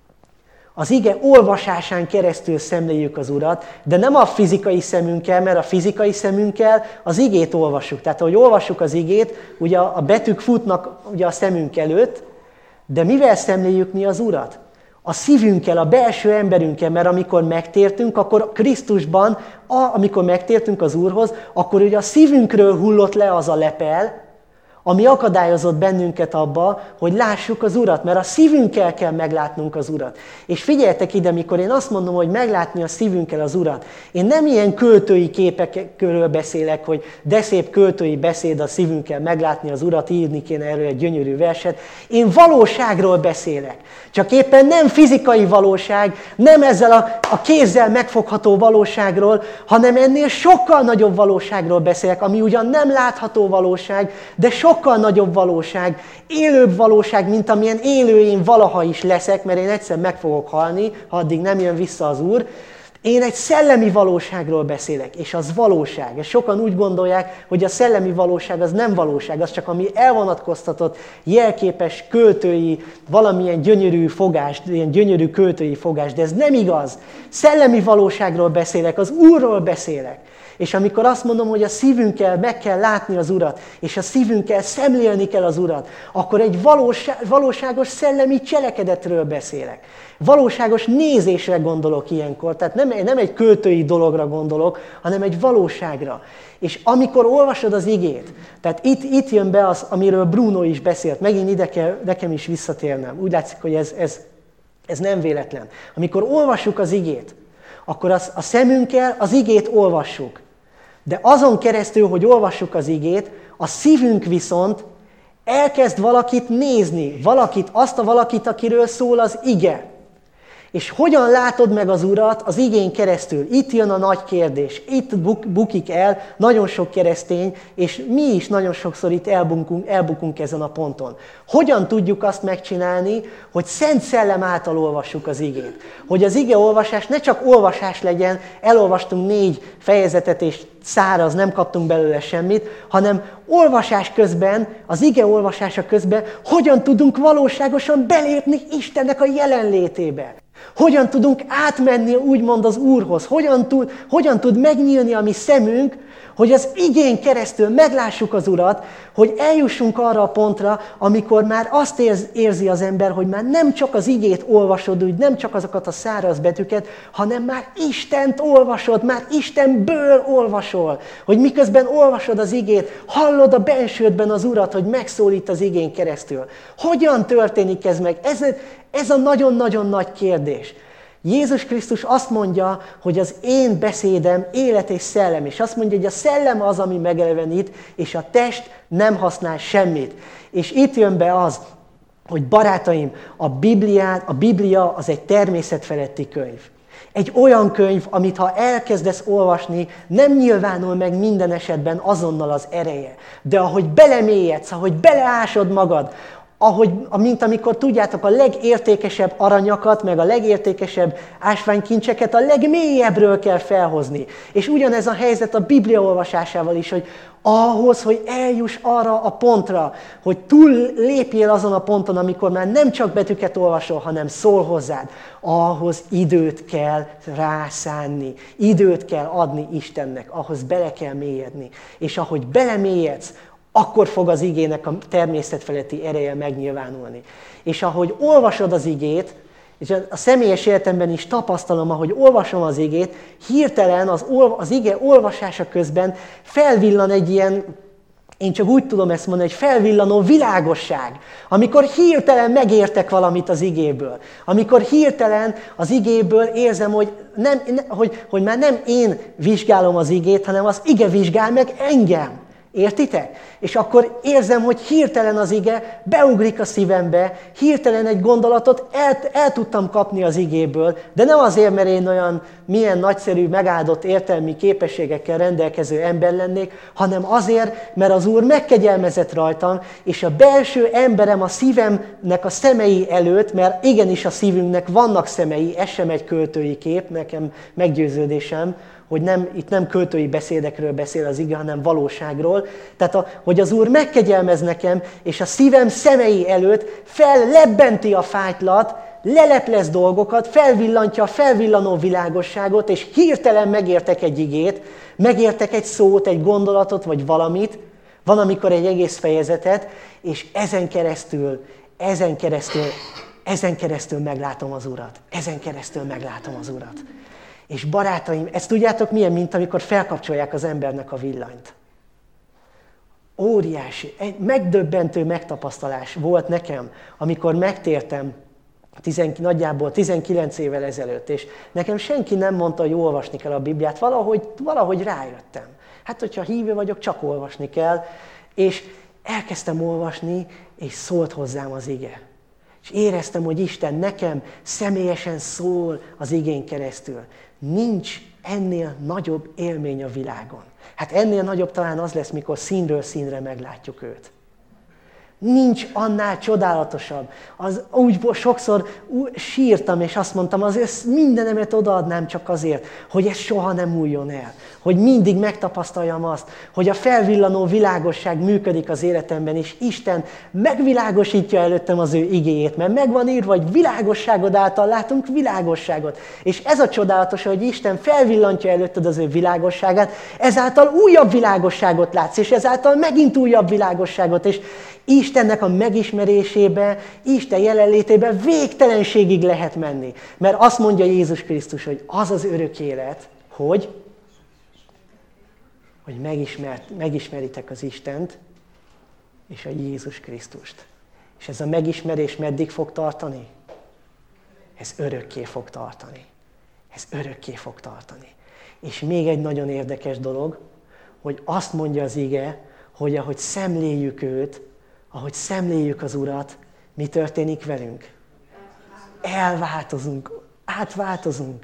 Az ige olvasásán keresztül szemléljük az Urat, de nem a fizikai szemünkkel, mert a fizikai szemünkkel az igét olvassuk. Tehát, ahogy olvassuk az igét, ugye a betűk futnak ugye a szemünk előtt, de mivel szemléljük mi az Urat? A szívünkkel, a belső emberünkkel, mert amikor megtértünk, akkor Krisztusban, a, amikor megtértünk az Úrhoz, akkor ugye a szívünkről hullott le az a lepel, ami akadályozott bennünket abba, hogy lássuk az Urat, mert a szívünkkel kell meglátnunk az Urat. És figyeljetek ide, mikor én azt mondom, hogy meglátni a szívünkkel az Urat, én nem ilyen költői képekről beszélek, hogy de szép költői beszéd a szívünkkel meglátni az Urat, írni kéne erről egy gyönyörű verset. Én valóságról beszélek. Csak éppen nem fizikai valóság, nem ezzel a, a kézzel megfogható valóságról, hanem ennél sokkal nagyobb valóságról beszélek, ami ugyan nem látható valóság, de sokkal nagyobb valóság, élőbb valóság, mint amilyen élő én valaha is leszek, mert én egyszer meg fogok halni, ha addig nem jön vissza az Úr. Én egy szellemi valóságról beszélek, és az valóság. És sokan úgy gondolják, hogy a szellemi valóság az nem valóság, az csak ami elvonatkoztatott, jelképes, költői, valamilyen gyönyörű fogás, ilyen gyönyörű költői fogás, de ez nem igaz. Szellemi valóságról beszélek, az Úrról beszélek. És amikor azt mondom, hogy a szívünkkel meg kell látni az Urat, és a szívünkkel szemlélni kell az Urat, akkor egy valóság, valóságos szellemi cselekedetről beszélek. Valóságos nézésre gondolok ilyenkor, tehát nem, nem egy költői dologra gondolok, hanem egy valóságra. És amikor olvasod az igét, tehát itt, itt jön be az, amiről Bruno is beszélt, megint ide kell nekem is visszatérnem. Úgy látszik, hogy ez, ez, ez nem véletlen. Amikor olvassuk az igét, akkor az, a szemünkkel az igét olvassuk. De azon keresztül, hogy olvassuk az igét, a szívünk viszont elkezd valakit nézni, valakit, azt a valakit, akiről szól az ige. És hogyan látod meg az Urat az igén keresztül? Itt jön a nagy kérdés, itt buk, bukik el nagyon sok keresztény, és mi is nagyon sokszor itt elbukunk, elbukunk ezen a ponton. Hogyan tudjuk azt megcsinálni, hogy Szent Szellem által olvassuk az igét? Hogy az ige olvasás ne csak olvasás legyen, elolvastunk négy fejezetet, és száraz, nem kaptunk belőle semmit, hanem olvasás közben, az ige olvasása közben, hogyan tudunk valóságosan belépni Istennek a jelenlétébe. Hogyan tudunk átmenni úgymond az Úrhoz, hogyan tud, hogyan tud megnyílni a mi szemünk, hogy az igén keresztül meglássuk az Urat, hogy eljussunk arra a pontra, amikor már azt érz, érzi az ember, hogy már nem csak az igét olvasod, úgy nem csak azokat a száraz betűket, hanem már Istent olvasod, már Istenből olvasol. Hogy miközben olvasod az igét, hallod a bensődben az Urat, hogy megszólít az igén keresztül. Hogyan történik ez meg? Ez, ez a nagyon-nagyon nagy kérdés. Jézus Krisztus azt mondja, hogy az én beszédem élet és szellem, és azt mondja, hogy a szellem az, ami megelevenít, és a test nem használ semmit. És itt jön be az, hogy barátaim, a Bibliát, a Biblia az egy természetfeletti könyv. Egy olyan könyv, amit ha elkezdesz olvasni, nem nyilvánul meg minden esetben azonnal az ereje. De ahogy belemélyedsz, ahogy beleásod magad, ahogy, mint amikor tudjátok, a legértékesebb aranyakat, meg a legértékesebb ásványkincseket a legmélyebbről kell felhozni. És ugyanez a helyzet a Biblia olvasásával is, hogy ahhoz, hogy eljuss arra a pontra, hogy túl lépjél azon a ponton, amikor már nem csak betűket olvasol, hanem szól hozzád, ahhoz időt kell rászánni, időt kell adni Istennek, ahhoz bele kell mélyedni. És ahogy belemélyedsz, akkor fog az igének a természetfeletti ereje megnyilvánulni. És ahogy olvasod az igét, és a személyes életemben is tapasztalom, ahogy olvasom az igét, hirtelen az, az ige olvasása közben felvillan egy ilyen, én csak úgy tudom ezt mondani, egy felvillanó világosság, amikor hirtelen megértek valamit az igéből, amikor hirtelen az igéből érzem, hogy, nem, hogy, hogy már nem én vizsgálom az igét, hanem az ige vizsgál meg engem. Értitek? És akkor érzem, hogy hirtelen az ige beugrik a szívembe, hirtelen egy gondolatot el, el tudtam kapni az igéből, de nem azért, mert én olyan milyen nagyszerű, megáldott értelmi képességekkel rendelkező ember lennék, hanem azért, mert az Úr megkegyelmezett rajtam, és a belső emberem a szívemnek a szemei előtt, mert igenis a szívünknek vannak szemei, ez sem egy költői kép, nekem meggyőződésem, hogy nem, itt nem költői beszédekről beszél az ige, hanem valóságról. Tehát, a, hogy az Úr megkegyelmez nekem, és a szívem szemei előtt fellebbenti a fájtlat, leleplez dolgokat, felvillantja a felvillanó világosságot, és hirtelen megértek egy igét, megértek egy szót, egy gondolatot, vagy valamit, van, amikor egy egész fejezetet, és ezen keresztül, ezen keresztül, ezen keresztül meglátom az Urat. Ezen keresztül meglátom az Urat. És barátaim, ezt tudjátok milyen, mint amikor felkapcsolják az embernek a villanyt. Óriási, egy megdöbbentő megtapasztalás volt nekem, amikor megtértem tizen, nagyjából tizenkilenc évvel ezelőtt, és nekem senki nem mondta, hogy olvasni kell a Bibliát, valahogy, valahogy rájöttem. Hát, hogyha hívő vagyok, csak olvasni kell, és elkezdtem olvasni, és szólt hozzám az ige. És éreztem, hogy Isten nekem személyesen szól az igén keresztül. Nincs ennél nagyobb élmény a világon. Hát ennél nagyobb talán az lesz, mikor színről színre meglátjuk őt. Nincs annál csodálatosabb. Az, úgy sokszor úgy sírtam, és azt mondtam, azért mindenemet odaadnám csak azért, hogy ez soha nem múljon el. Hogy mindig megtapasztaljam azt, hogy a felvillanó világosság működik az életemben, és Isten megvilágosítja előttem az ő igéjét, mert megvan írva, hogy világosságod által látunk világosságot. És ez a csodálatos, hogy Isten felvillantja előtted az ő világosságát, ezáltal újabb világosságot látsz, és ezáltal megint újabb világosságot, és Istennek a megismerésébe, Isten jelenlétébe végtelenségig lehet menni. Mert azt mondja Jézus Krisztus, hogy az az örök élet, hogy, hogy megismert, megismeritek az Istent és a Jézus Krisztust. És ez a megismerés meddig fog tartani? Ez örökké fog tartani. Ez örökké fog tartani. És még egy nagyon érdekes dolog, hogy azt mondja az ige, hogy ahogy szemléljük őt, ahogy szemléljük az Urat, mi történik velünk? Elváltozunk, átváltozunk.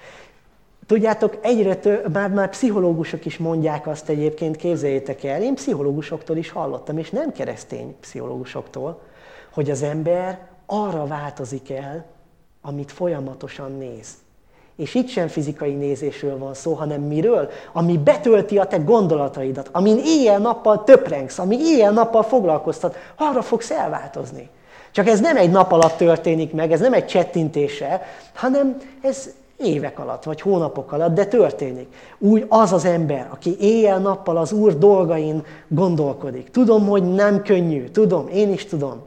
Tudjátok, egyre több, már, már pszichológusok is mondják azt egyébként, képzeljétek el, én pszichológusoktól is hallottam, és nem keresztény pszichológusoktól, hogy az ember arra változik el, amit folyamatosan néz. És itt sem fizikai nézésről van szó, hanem miről? Ami betölti a te gondolataidat, amin éjjel-nappal töprengsz, ami éjjel-nappal foglalkoztat, arra fogsz elváltozni. Csak ez nem egy nap alatt történik meg, ez nem egy csettintése, hanem ez évek alatt, vagy hónapok alatt, de történik. Úgy az az ember, aki éjjel-nappal az Úr dolgain gondolkodik. Tudom, hogy nem könnyű, tudom, én is tudom.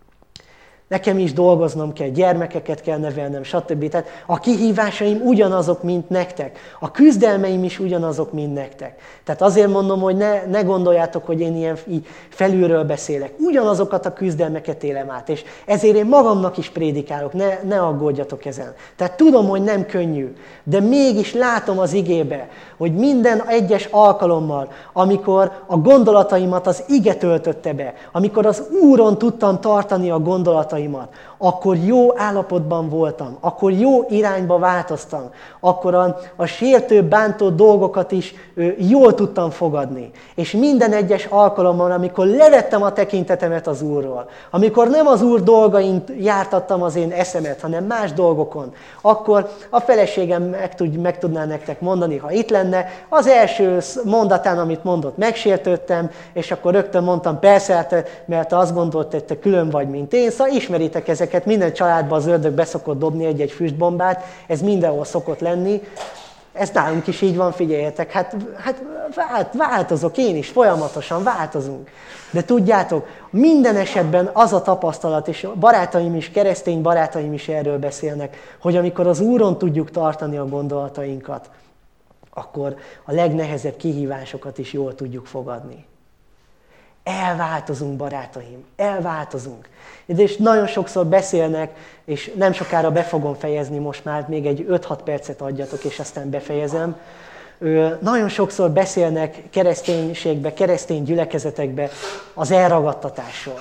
Nekem is dolgoznom kell, gyermekeket kell nevelnem, stb. Tehát a kihívásaim ugyanazok, mint nektek. A küzdelmeim is ugyanazok, mint nektek. Tehát azért mondom, hogy ne, ne gondoljátok, hogy én ilyen így felülről beszélek. Ugyanazokat a küzdelmeket élem át, és ezért én magamnak is prédikálok, ne, ne aggódjatok ezen. Tehát tudom, hogy nem könnyű, de mégis látom az igébe, hogy minden egyes alkalommal, amikor a gondolataimat az ige töltötte be, amikor az Úron tudtam tartani a gondolataimat, akkor jó állapotban voltam, akkor jó irányba változtam, akkor a, a sértő, bántó dolgokat is ő, jól tudtam fogadni. És minden egyes alkalommal, amikor levettem a tekintetemet az Úrról, amikor nem az Úr dolgain jártattam az én eszemet, hanem más dolgokon, akkor a feleségem meg, tud, meg tudná nektek mondani, ha itt lenne, az első mondatán, amit mondott, megsértődtem, és akkor rögtön mondtam, persze, mert azt gondolt, hogy te külön vagy, mint én, szóval ismeritek ezeket, minden családban az ördög beszokott dobni egy-egy füstbombát, ez mindenhol szokott lenni, Ez nálunk is így van, figyeljetek, hát, hát vált, változok, én is, folyamatosan változunk. De tudjátok, minden esetben az a tapasztalat, és barátaim is, keresztény barátaim is erről beszélnek, hogy amikor az Úron tudjuk tartani a gondolatainkat, akkor a legnehezebb kihívásokat is jól tudjuk fogadni. Elváltozunk, barátaim, elváltozunk. És nagyon sokszor beszélnek, és nem sokára be fogom fejezni most már, még egy öt-hat percet adjatok, és aztán befejezem. Nagyon sokszor beszélnek kereszténységbe, keresztény gyülekezetekbe az elragadtatásról.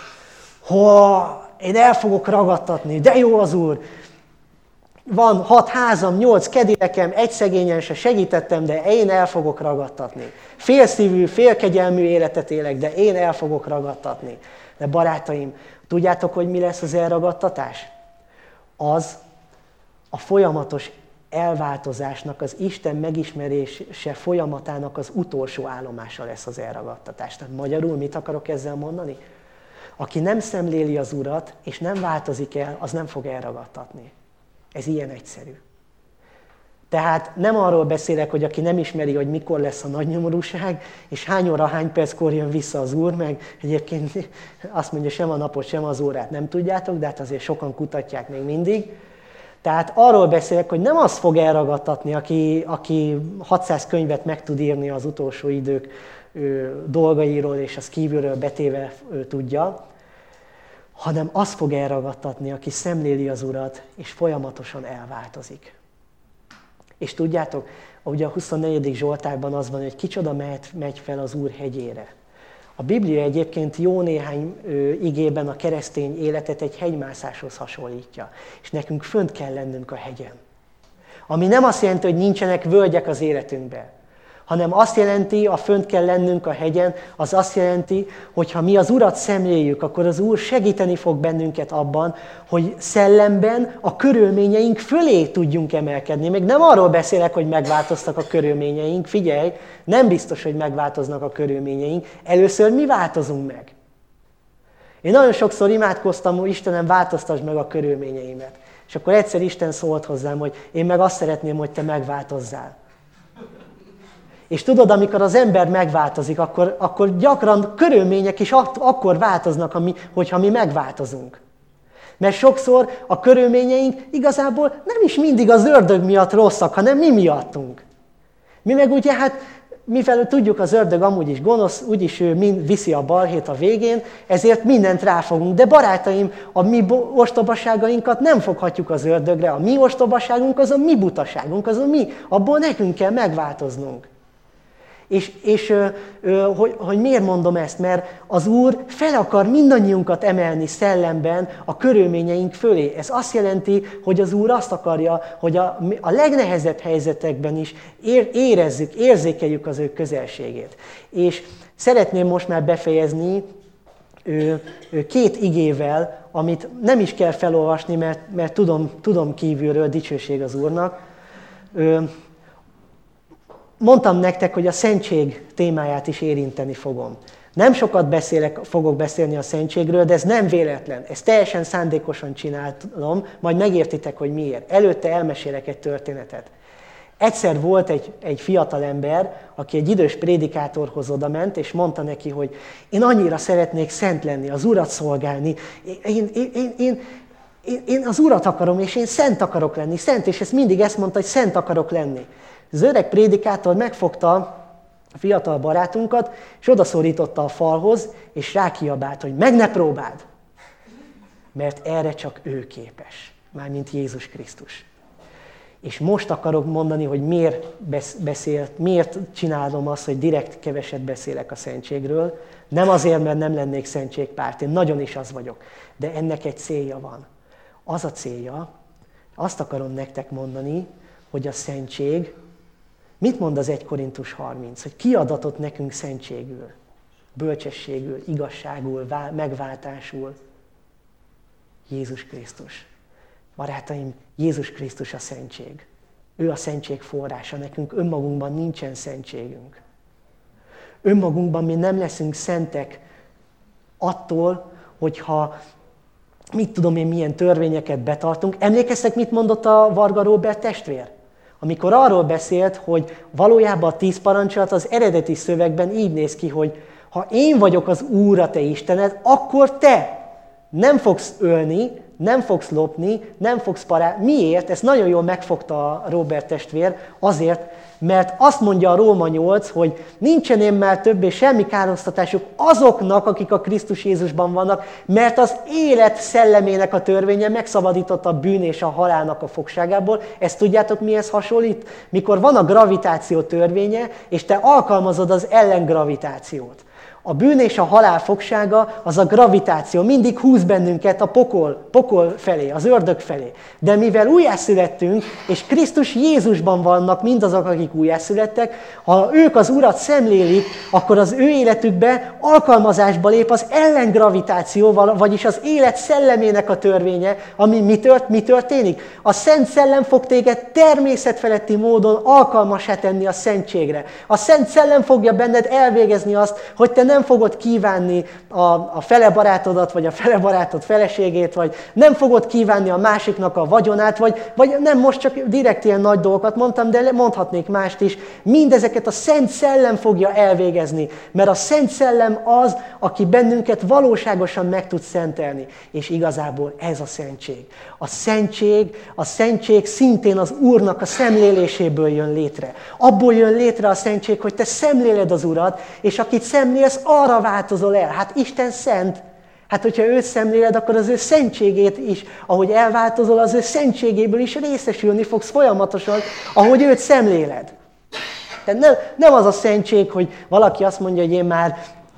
Ha én el fogok ragadtatni, de jó az Úr, van hat házam, nyolc kedilekem, egy szegényen se segítettem, de én el fogok ragadtatni. Félszívű, félkegyelmű életet élek, de én el fogok ragadtatni. De barátaim, tudjátok, hogy mi lesz az elragadtatás? Az a folyamatos elváltozásnak, az Isten megismerése folyamatának az utolsó állomása lesz az elragadtatás. Tehát magyarul mit akarok ezzel mondani? Aki nem szemléli az Urat, és nem változik el, az nem fog elragadtatni. Ez ilyen egyszerű. Tehát nem arról beszélek, hogy aki nem ismeri, hogy mikor lesz a nagy nyomorúság, és hány óra, hány perckor jön vissza az Úr, meg egyébként azt mondja, sem a napot, sem az órát nem tudjátok, de hát azért sokan kutatják még mindig. Tehát arról beszélek, hogy nem azt fog elragadtatni, aki, aki hatszáz könyvet meg tud írni az utolsó idők ő, dolgairól, és az kívülről betéve ő, tudja, hanem azt fog elragadtatni, aki szemléli az Urat, és folyamatosan elváltozik. És tudjátok, ugye a huszonnegyedik Zsoltárban az van, hogy kicsoda megy, megy fel az Úr hegyére. A Biblia egyébként jó néhány ö, igében a keresztény életet egy hegymászáshoz hasonlítja. És nekünk fönt kell lennünk a hegyen. Ami nem azt jelenti, hogy nincsenek völgyek az életünkben, hanem azt jelenti, a fönt kell lennünk a hegyen, az azt jelenti, hogy ha mi az Urat szemléljük, akkor az Úr segíteni fog bennünket abban, hogy szellemben a körülményeink fölé tudjunk emelkedni. Még nem arról beszélek, hogy megváltoztak a körülményeink, figyelj, nem biztos, hogy megváltoznak a körülményeink, először mi változunk meg. Én nagyon sokszor imádkoztam, hogy Istenem, változtasd meg a körülményeimet. És akkor egyszer Isten szólt hozzám, hogy én meg azt szeretném, hogy te megváltozzál. És tudod, amikor az ember megváltozik, akkor, akkor gyakran körülmények is ak- akkor változnak, ami, hogyha mi megváltozunk. Mert sokszor a körülményeink igazából nem is mindig az ördög miatt rosszak, hanem mi miattunk. Mi meg ugye, hát mivel tudjuk, az ördög amúgy is gonosz, úgyis ő mind viszi a balhét a végén, ezért mindent ráfogunk. De barátaim, a mi ostobaságainkat nem foghatjuk az ördögre. A mi ostobaságunk az a mi butaságunk, az a mi, abból nekünk kell megváltoznunk. És, és ö, ö, hogy, hogy miért mondom ezt? Mert az Úr fel akar mindannyiunkat emelni szellemben a körülményeink fölé. Ez azt jelenti, hogy az Úr azt akarja, hogy a, a legnehezebb helyzetekben is érezzük, érzékeljük az ő közelségét. És szeretném most már befejezni ö, ö, két igével, amit nem is kell felolvasni, mert, mert tudom, tudom kívülről, dicsőség az Úrnak. Ö, Mondtam nektek, hogy a szentség témáját is érinteni fogom. Nem sokat beszélek, fogok beszélni a szentségről, de ez nem véletlen. Ezt teljesen szándékosan csinálom, majd megértitek, hogy miért. Előtte elmesélek egy történetet. Egyszer volt egy, egy fiatal ember, aki egy idős prédikátorhoz odament, és mondta neki, hogy én annyira szeretnék szent lenni, az Urat szolgálni. Én, én, én, én, én, én az Urat akarom, és én szent akarok lenni. Szent, és ezt mindig ezt mondta, hogy szent akarok lenni. Az öreg prédikátor megfogta a fiatal barátunkat, és odaszorította a falhoz, és rákiabált, hogy meg ne próbáld, mert erre csak ő képes, mármint Jézus Krisztus. És most akarok mondani, hogy miért beszélt, miért csinálom azt, hogy direkt keveset beszélek a szentségről. Nem azért, mert nem lennék szentségpárt, én nagyon is az vagyok, de ennek egy célja van. Az a célja, azt akarom nektek mondani, hogy a szentség, mit mond az egy Korintus harminc? Hogy ki adatott nekünk szentségül, bölcsességül, igazságul, megváltásul? Jézus Krisztus. Barátaim, Jézus Krisztus a szentség. Ő a szentség forrása, nekünk önmagunkban nincsen szentségünk. Önmagunkban mi nem leszünk szentek attól, hogyha mit tudom én milyen törvényeket betartunk. Emlékeztek, mit mondott a Varga Róbert testvér? amikor arról beszélt, hogy valójában a tíz parancsolat az eredeti szövegben így néz ki, hogy ha én vagyok az Úr, a te Istened, akkor te nem fogsz ölni, nem fogsz lopni, nem fogsz parálni. Miért? Ezt nagyon jól megfogta a Robert testvér, azért, mert azt mondja a Róma nyolc, hogy nincsen én már többé semmi károsztatásuk azoknak, akik a Krisztus Jézusban vannak, mert az élet szellemének a törvénye megszabadította a bűn és a halálnak a fogságából. Ezt tudjátok, mihez hasonlít? Mikor van a gravitáció törvénye, és te alkalmazod az ellengravitációt. A bűn és a halál fogsága az a gravitáció, mindig húz bennünket a pokol, pokol felé, az ördög felé. De mivel újjászülettünk, és Krisztus Jézusban vannak mindazok, akik újjászülettek, ha ők az Urat szemlélik, akkor az ő életükbe alkalmazásba lép az ellengravitáció, vagyis az élet szellemének a törvénye, ami mi, tört, mi történik? A Szent Szellem fog téged természetfeletti módon alkalmassá tenni a szentségre. A Szent Szellem fogja benned elvégezni azt, hogy te nem fogod kívánni a, a fele barátodat, vagy a fele barátod feleségét, vagy nem fogod kívánni a másiknak a vagyonát, vagy, vagy nem, most csak direkt ilyen nagy dolgokat mondtam, de mondhatnék mást is. Mindezeket a Szent Szellem fogja elvégezni, mert a Szent Szellem az, aki bennünket valóságosan meg tud szentelni. És igazából ez a szentség. A szentség, a szentség szintén az Úrnak a szemléléséből jön létre. Abból jön létre a szentség, hogy te szemléled az Urat, és akit szemlélsz, arra változol el. Hát Isten szent. Hát, hogyha őt szemléled, akkor az ő szentségét is, ahogy elváltozol, az ő szentségéből is részesülni fogsz folyamatosan, ahogy őt szemléled. Tehát nem, nem az a szentség, hogy valaki azt mondja, hogy én már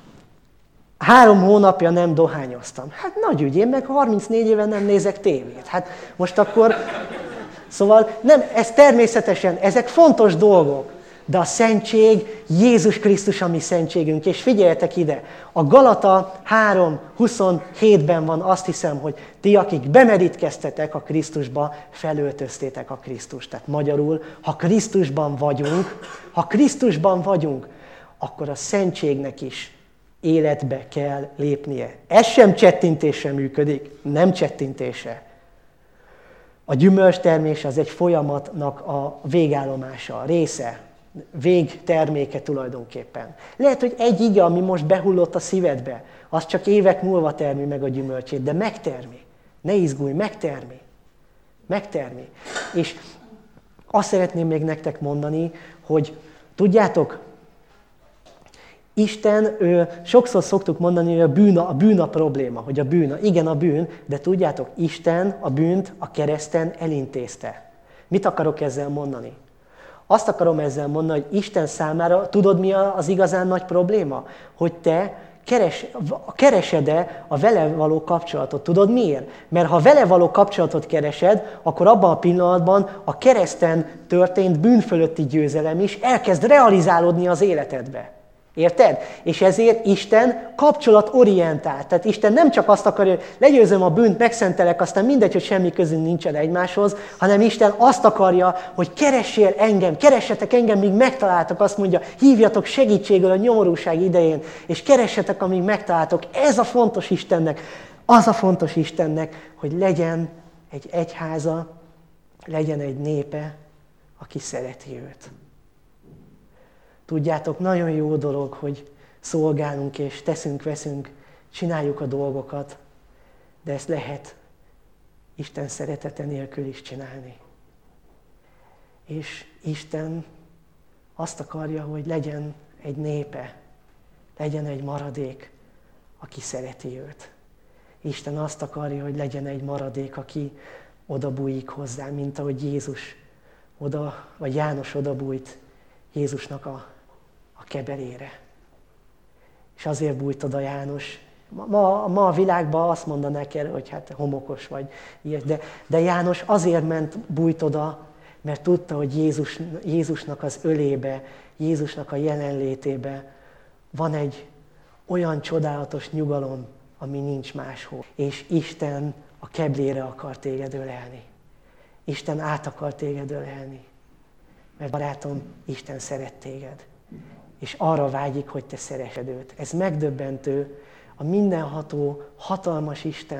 három hónapja nem dohányoztam. Hát nagy ügy, én meg harmincnégy éve nem nézek tévét. Hát most akkor... Szóval nem, ez természetesen, ezek fontos dolgok. De a szentség, Jézus Krisztus a mi szentségünk. És figyeljetek ide, a Galata három huszonhétben van, azt hiszem, hogy ti, akik bemerítkeztetek a Krisztusba, felöltöztétek a Krisztust. Tehát magyarul, ha Krisztusban vagyunk, ha Krisztusban vagyunk, akkor a szentségnek is életbe kell lépnie. Ez sem csettintésre működik, nem csettintése. A gyümölcstermés az egy folyamatnak a végállomása, a része. Végterméke tulajdonképpen. Lehet, hogy egy ige, ami most behullott a szívedbe, az csak évek múlva termi meg a gyümölcsét, de megtermi. Ne izgulj, megtermi. Megtermi. És azt szeretném még nektek mondani, hogy tudjátok, Isten, ő, sokszor szoktuk mondani, hogy a bűn a, a bűn a probléma, hogy a bűn, igen a bűn, de tudjátok, Isten a bűnt a kereszten elintézte. Mit akarok ezzel mondani? Azt akarom ezzel mondani, hogy Isten számára, tudod mi az igazán nagy probléma? Hogy te keres, keresed-e a vele való kapcsolatot. Tudod miért? Mert ha vele való kapcsolatot keresed, akkor abban a pillanatban a kereszten történt bűn fölötti győzelem is elkezd realizálódni az életedbe. Érted? És ezért Isten kapcsolatorientált. Tehát Isten nem csak azt akarja, hogy legyőzöm a bűnt, megszentelek, aztán mindegy, hogy semmi közünk nincsen egymáshoz, hanem Isten azt akarja, hogy keressél engem, keressetek engem, míg megtaláltok, azt mondja, hívjatok segítségül a nyomorúság idején, és keressetek, amíg megtaláltok. Ez a fontos Istennek, az a fontos Istennek, hogy legyen egy egyháza, legyen egy népe, aki szereti őt. Tudjátok, nagyon jó dolog, hogy szolgálunk és teszünk, veszünk, csináljuk a dolgokat, de ezt lehet Isten szeretete nélkül is csinálni. És Isten azt akarja, hogy legyen egy népe, legyen egy maradék, aki szereti őt. Isten azt akarja, hogy legyen egy maradék, aki odabújik hozzá, mint ahogy Jézus oda, vagy János odabújt Jézusnak a a kebelére. És azért bújt oda János. Ma, ma a világban azt mondanák erre, hogy hát homokos vagy ilyes, de, de János azért ment bújt oda, mert tudta, hogy Jézus, Jézusnak az ölébe, Jézusnak a jelenlétébe van egy olyan csodálatos nyugalom, ami nincs máshol. És Isten a keblére akar téged ölelni. Isten át akar téged ölelni. Mert barátom, Isten szeret téged. És arra vágyik, hogy te szeresed őt. Ez megdöbbentő. A mindenható, hatalmas Isten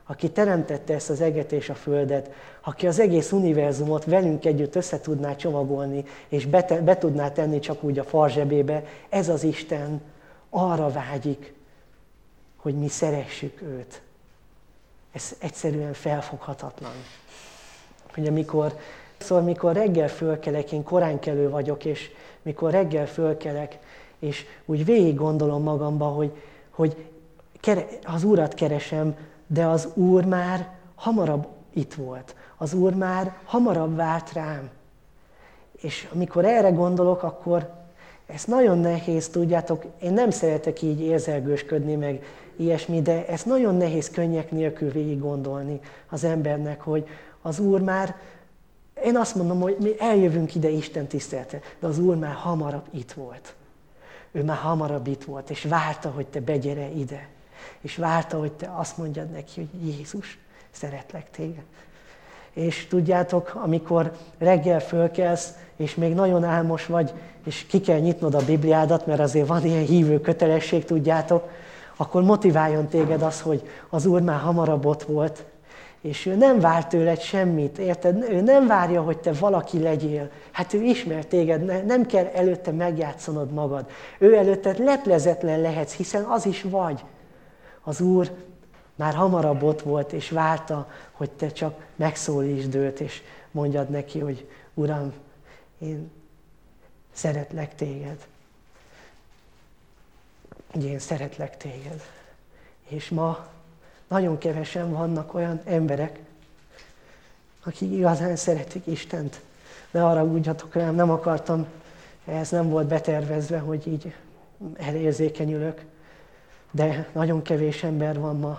aki teremtette ezt az eget és a földet, aki az egész univerzumot velünk együtt össze tudná csomagolni, és be, be tudná tenni csak úgy a farzsebébe, ez az Isten arra vágyik, hogy mi szeressük őt. Ez egyszerűen felfoghatatlan. Hogy amikor, szóval mikor reggel fölkelek, én koránkelő vagyok, és mikor reggel fölkelek, és úgy végig gondolom magamba, hogy, hogy az Úrat keresem, de az Úr már hamarabb itt volt. Az Úr már hamarabb várt rám. És amikor erre gondolok, akkor ez nagyon nehéz, tudjátok, én nem szeretek így érzelgősködni, meg ilyesmi, de ez nagyon nehéz könnyek nélkül végig gondolni az embernek, hogy az Úr már, én azt mondom, hogy mi eljövünk ide Isten tiszteletre, de az Úr már hamarabb itt volt. Ő már hamarabb itt volt, és várta, hogy te begyere ide. És várta, hogy te azt mondjad neki, hogy Jézus, szeretlek téged. És tudjátok, amikor reggel fölkelsz, és még nagyon álmos vagy, és ki kell nyitnod a Bibliádat, mert azért van ilyen hívő kötelesség, tudjátok, akkor motiváljon téged az, hogy az Úr már hamarabb ott volt, és ő nem vár tőled semmit, érted? Ő nem várja, hogy te valaki legyél. Hát ő ismer téged, nem kell előtte megjátszanod magad. Ő előtted leplezetlen lehetsz, hiszen az is vagy. Az Úr már hamarabb ott volt, és várta, hogy te csak megszólítsd őt, és mondjad neki, hogy Uram, én szeretlek téged. Én szeretlek téged. És ma nagyon kevesen vannak olyan emberek, akik igazán szeretik Istent. Ne haragudjatok rám, nem akartam, ez nem volt betervezve, hogy így elérzékenyülök, de nagyon kevés ember van ma,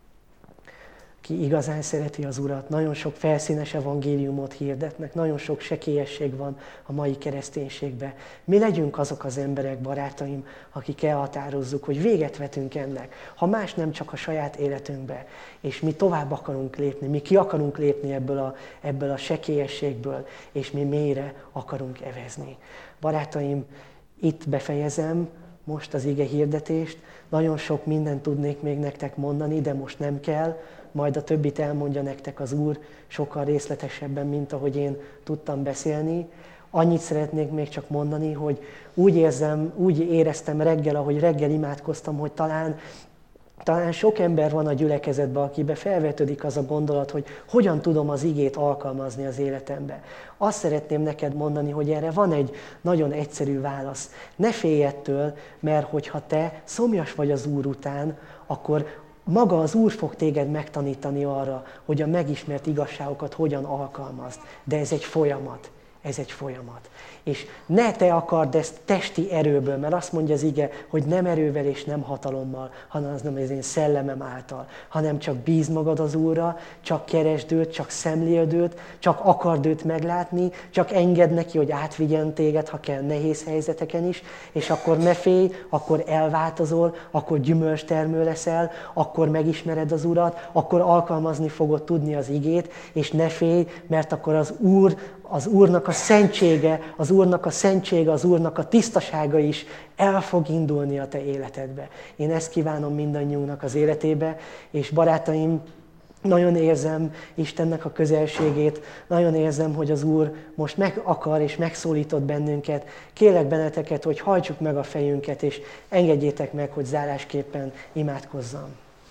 aki igazán szereti az Urat. Nagyon sok felszínes evangéliumot hirdetnek, nagyon sok sekélyesség van a mai kereszténységben. Mi legyünk azok az emberek, barátaim, akik elhatározzuk, hogy véget vetünk ennek. Ha más nem, csak a saját életünkbe. És mi tovább akarunk lépni, mi ki akarunk lépni ebből a, ebből a sekélyességből, és mi mélyre akarunk evezni. Barátaim, itt befejezem most az ige hirdetést. Nagyon sok mindent tudnék még nektek mondani, de most nem kell. Majd a többit elmondja nektek az Úr sokkal részletesebben, mint ahogy én tudtam beszélni. Annyit szeretnék még csak mondani, hogy úgy érzem, úgy éreztem reggel, ahogy reggel imádkoztam, hogy talán, talán sok ember van a gyülekezetben, akibe felvetődik az a gondolat, hogy hogyan tudom az igét alkalmazni az életembe. Azt szeretném neked mondani, hogy erre van egy nagyon egyszerű válasz. Ne félj ettől, mert hogyha te szomjas vagy az Úr után, akkor maga az Úr fog téged megtanítani arra, hogy a megismert igazságokat hogyan alkalmazd. De ez egy folyamat. Ez egy folyamat. És ne te akard ezt testi erőből, mert azt mondja az ige, hogy nem erővel és nem hatalommal, hanem az nem az én szellemem által, hanem csak bízd magad az Úrra, csak keresd őt, csak szemléld őt, csak akard őt meglátni, csak engedd neki, hogy átvigyen téged, ha kell nehéz helyzeteken is, és akkor ne félj, akkor elváltozol, akkor gyümölcstermő leszel, akkor megismered az Urat, akkor alkalmazni fogod tudni az igét, és ne félj, mert akkor az Úr, az Úrnak a szentsége, az Úrnak a szentsége, az Úrnak a tisztasága is el fog indulni a te életedbe. Én ezt kívánom mindannyiunknak az életébe, és barátaim, nagyon érzem Istennek a közelségét, nagyon érzem, hogy az Úr most meg akar és megszólított bennünket. Kérlek benneteket, hogy hajtsuk meg a fejünket, és engedjétek meg, hogy zárásképpen imádkozzam.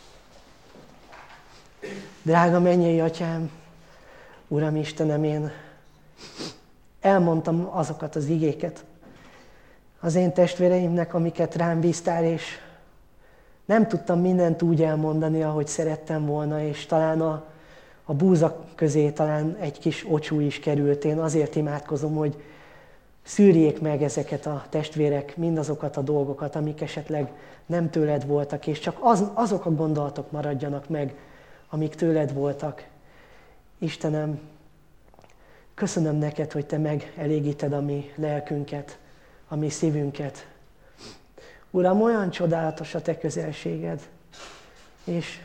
Drága mennyei Atyám, Uram Istenem, én elmondtam azokat az igéket az én testvéreimnek, amiket rám bíztál, és nem tudtam mindent úgy elmondani, ahogy szerettem volna, és talán a, a búzak közé talán egy kis ocsú is került. Én azért imádkozom, hogy szűrjék meg ezeket a testvérek, mindazokat a dolgokat, amik esetleg nem tőled voltak, és csak az, azok a gondolatok maradjanak meg, amik tőled voltak. Istenem, köszönöm neked, hogy te megelégíted a mi lelkünket, a mi szívünket. Uram, olyan csodálatos a te közelséged, és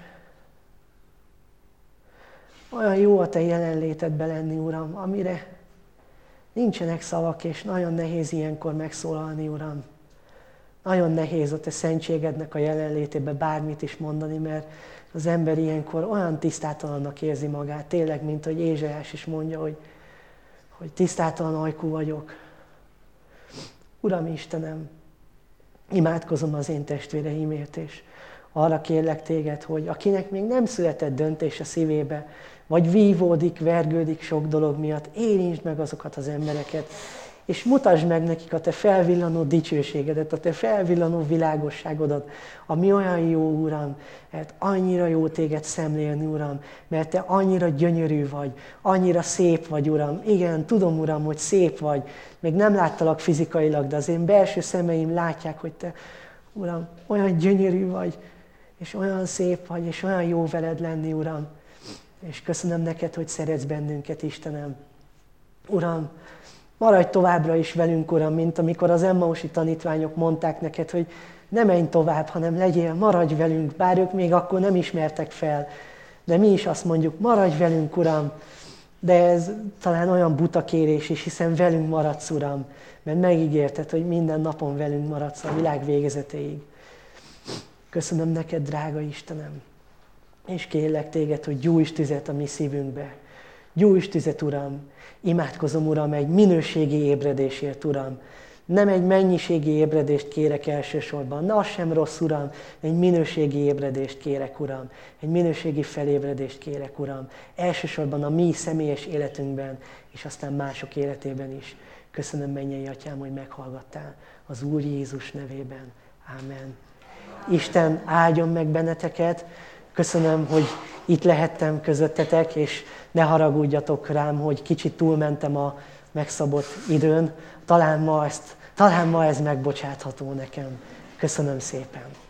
olyan jó a te jelenlétedbe lenni, Uram, amire nincsenek szavak, és nagyon nehéz ilyenkor megszólalni, Uram. Nagyon nehéz a te szentségednek a jelenlétében bármit is mondani, mert az ember ilyenkor olyan tisztátalannak érzi magát, tényleg, mint hogy Ézsaiás is mondja, hogy, hogy tisztátalan ajkú vagyok. Uram Istenem, imádkozom az én testvéreimért, és arra kérlek téged, hogy akinek még nem született döntés a szívébe, vagy vívódik, vergődik sok dolog miatt, érintsd meg azokat az embereket, és mutasd meg nekik a te felvillanó dicsőségedet, a te felvillanó világosságodat, ami olyan jó, Uram, mert annyira jó téged szemlélni, Uram, mert te annyira gyönyörű vagy, annyira szép vagy, Uram. Igen, tudom, Uram, hogy szép vagy, még nem láttalak fizikailag, de az én belső szemeim látják, hogy te, Uram, olyan gyönyörű vagy, és olyan szép vagy, és olyan jó veled lenni, Uram. És köszönöm neked, hogy szeretsz bennünket, Istenem. Uram, maradj továbbra is velünk, Uram, mint amikor az Emmausi tanítványok mondták neked, hogy ne menj tovább, hanem legyél, maradj velünk, bár ők még akkor nem ismertek fel. De mi is azt mondjuk, maradj velünk, Uram, de ez talán olyan buta kérés is, hiszen velünk maradsz, Uram, mert megígérted, hogy minden napon velünk maradsz a világ végezetéig. Köszönöm neked, drága Istenem, és kérlek téged, hogy gyújtsd tüzet a mi szívünkbe. Gyújtsd tüzet, Uram. Imádkozom, Uram, egy minőségi ébredésért, Uram. Nem egy mennyiségi ébredést kérek elsősorban, de az sem rossz, Uram. Egy minőségi ébredést kérek, Uram. Egy minőségi felébredést kérek, Uram. Elsősorban a mi személyes életünkben, és aztán mások életében is. Köszönöm, mennyei Atyám, hogy meghallgattál az Úr Jézus nevében. Ámen. Isten áldjon meg benneteket. Köszönöm, hogy itt lehettem közöttetek, és ne haragudjatok rám, hogy kicsit túlmentem a megszabott időn. Talán ma, ezt, talán ma ez megbocsátható nekem. Köszönöm szépen.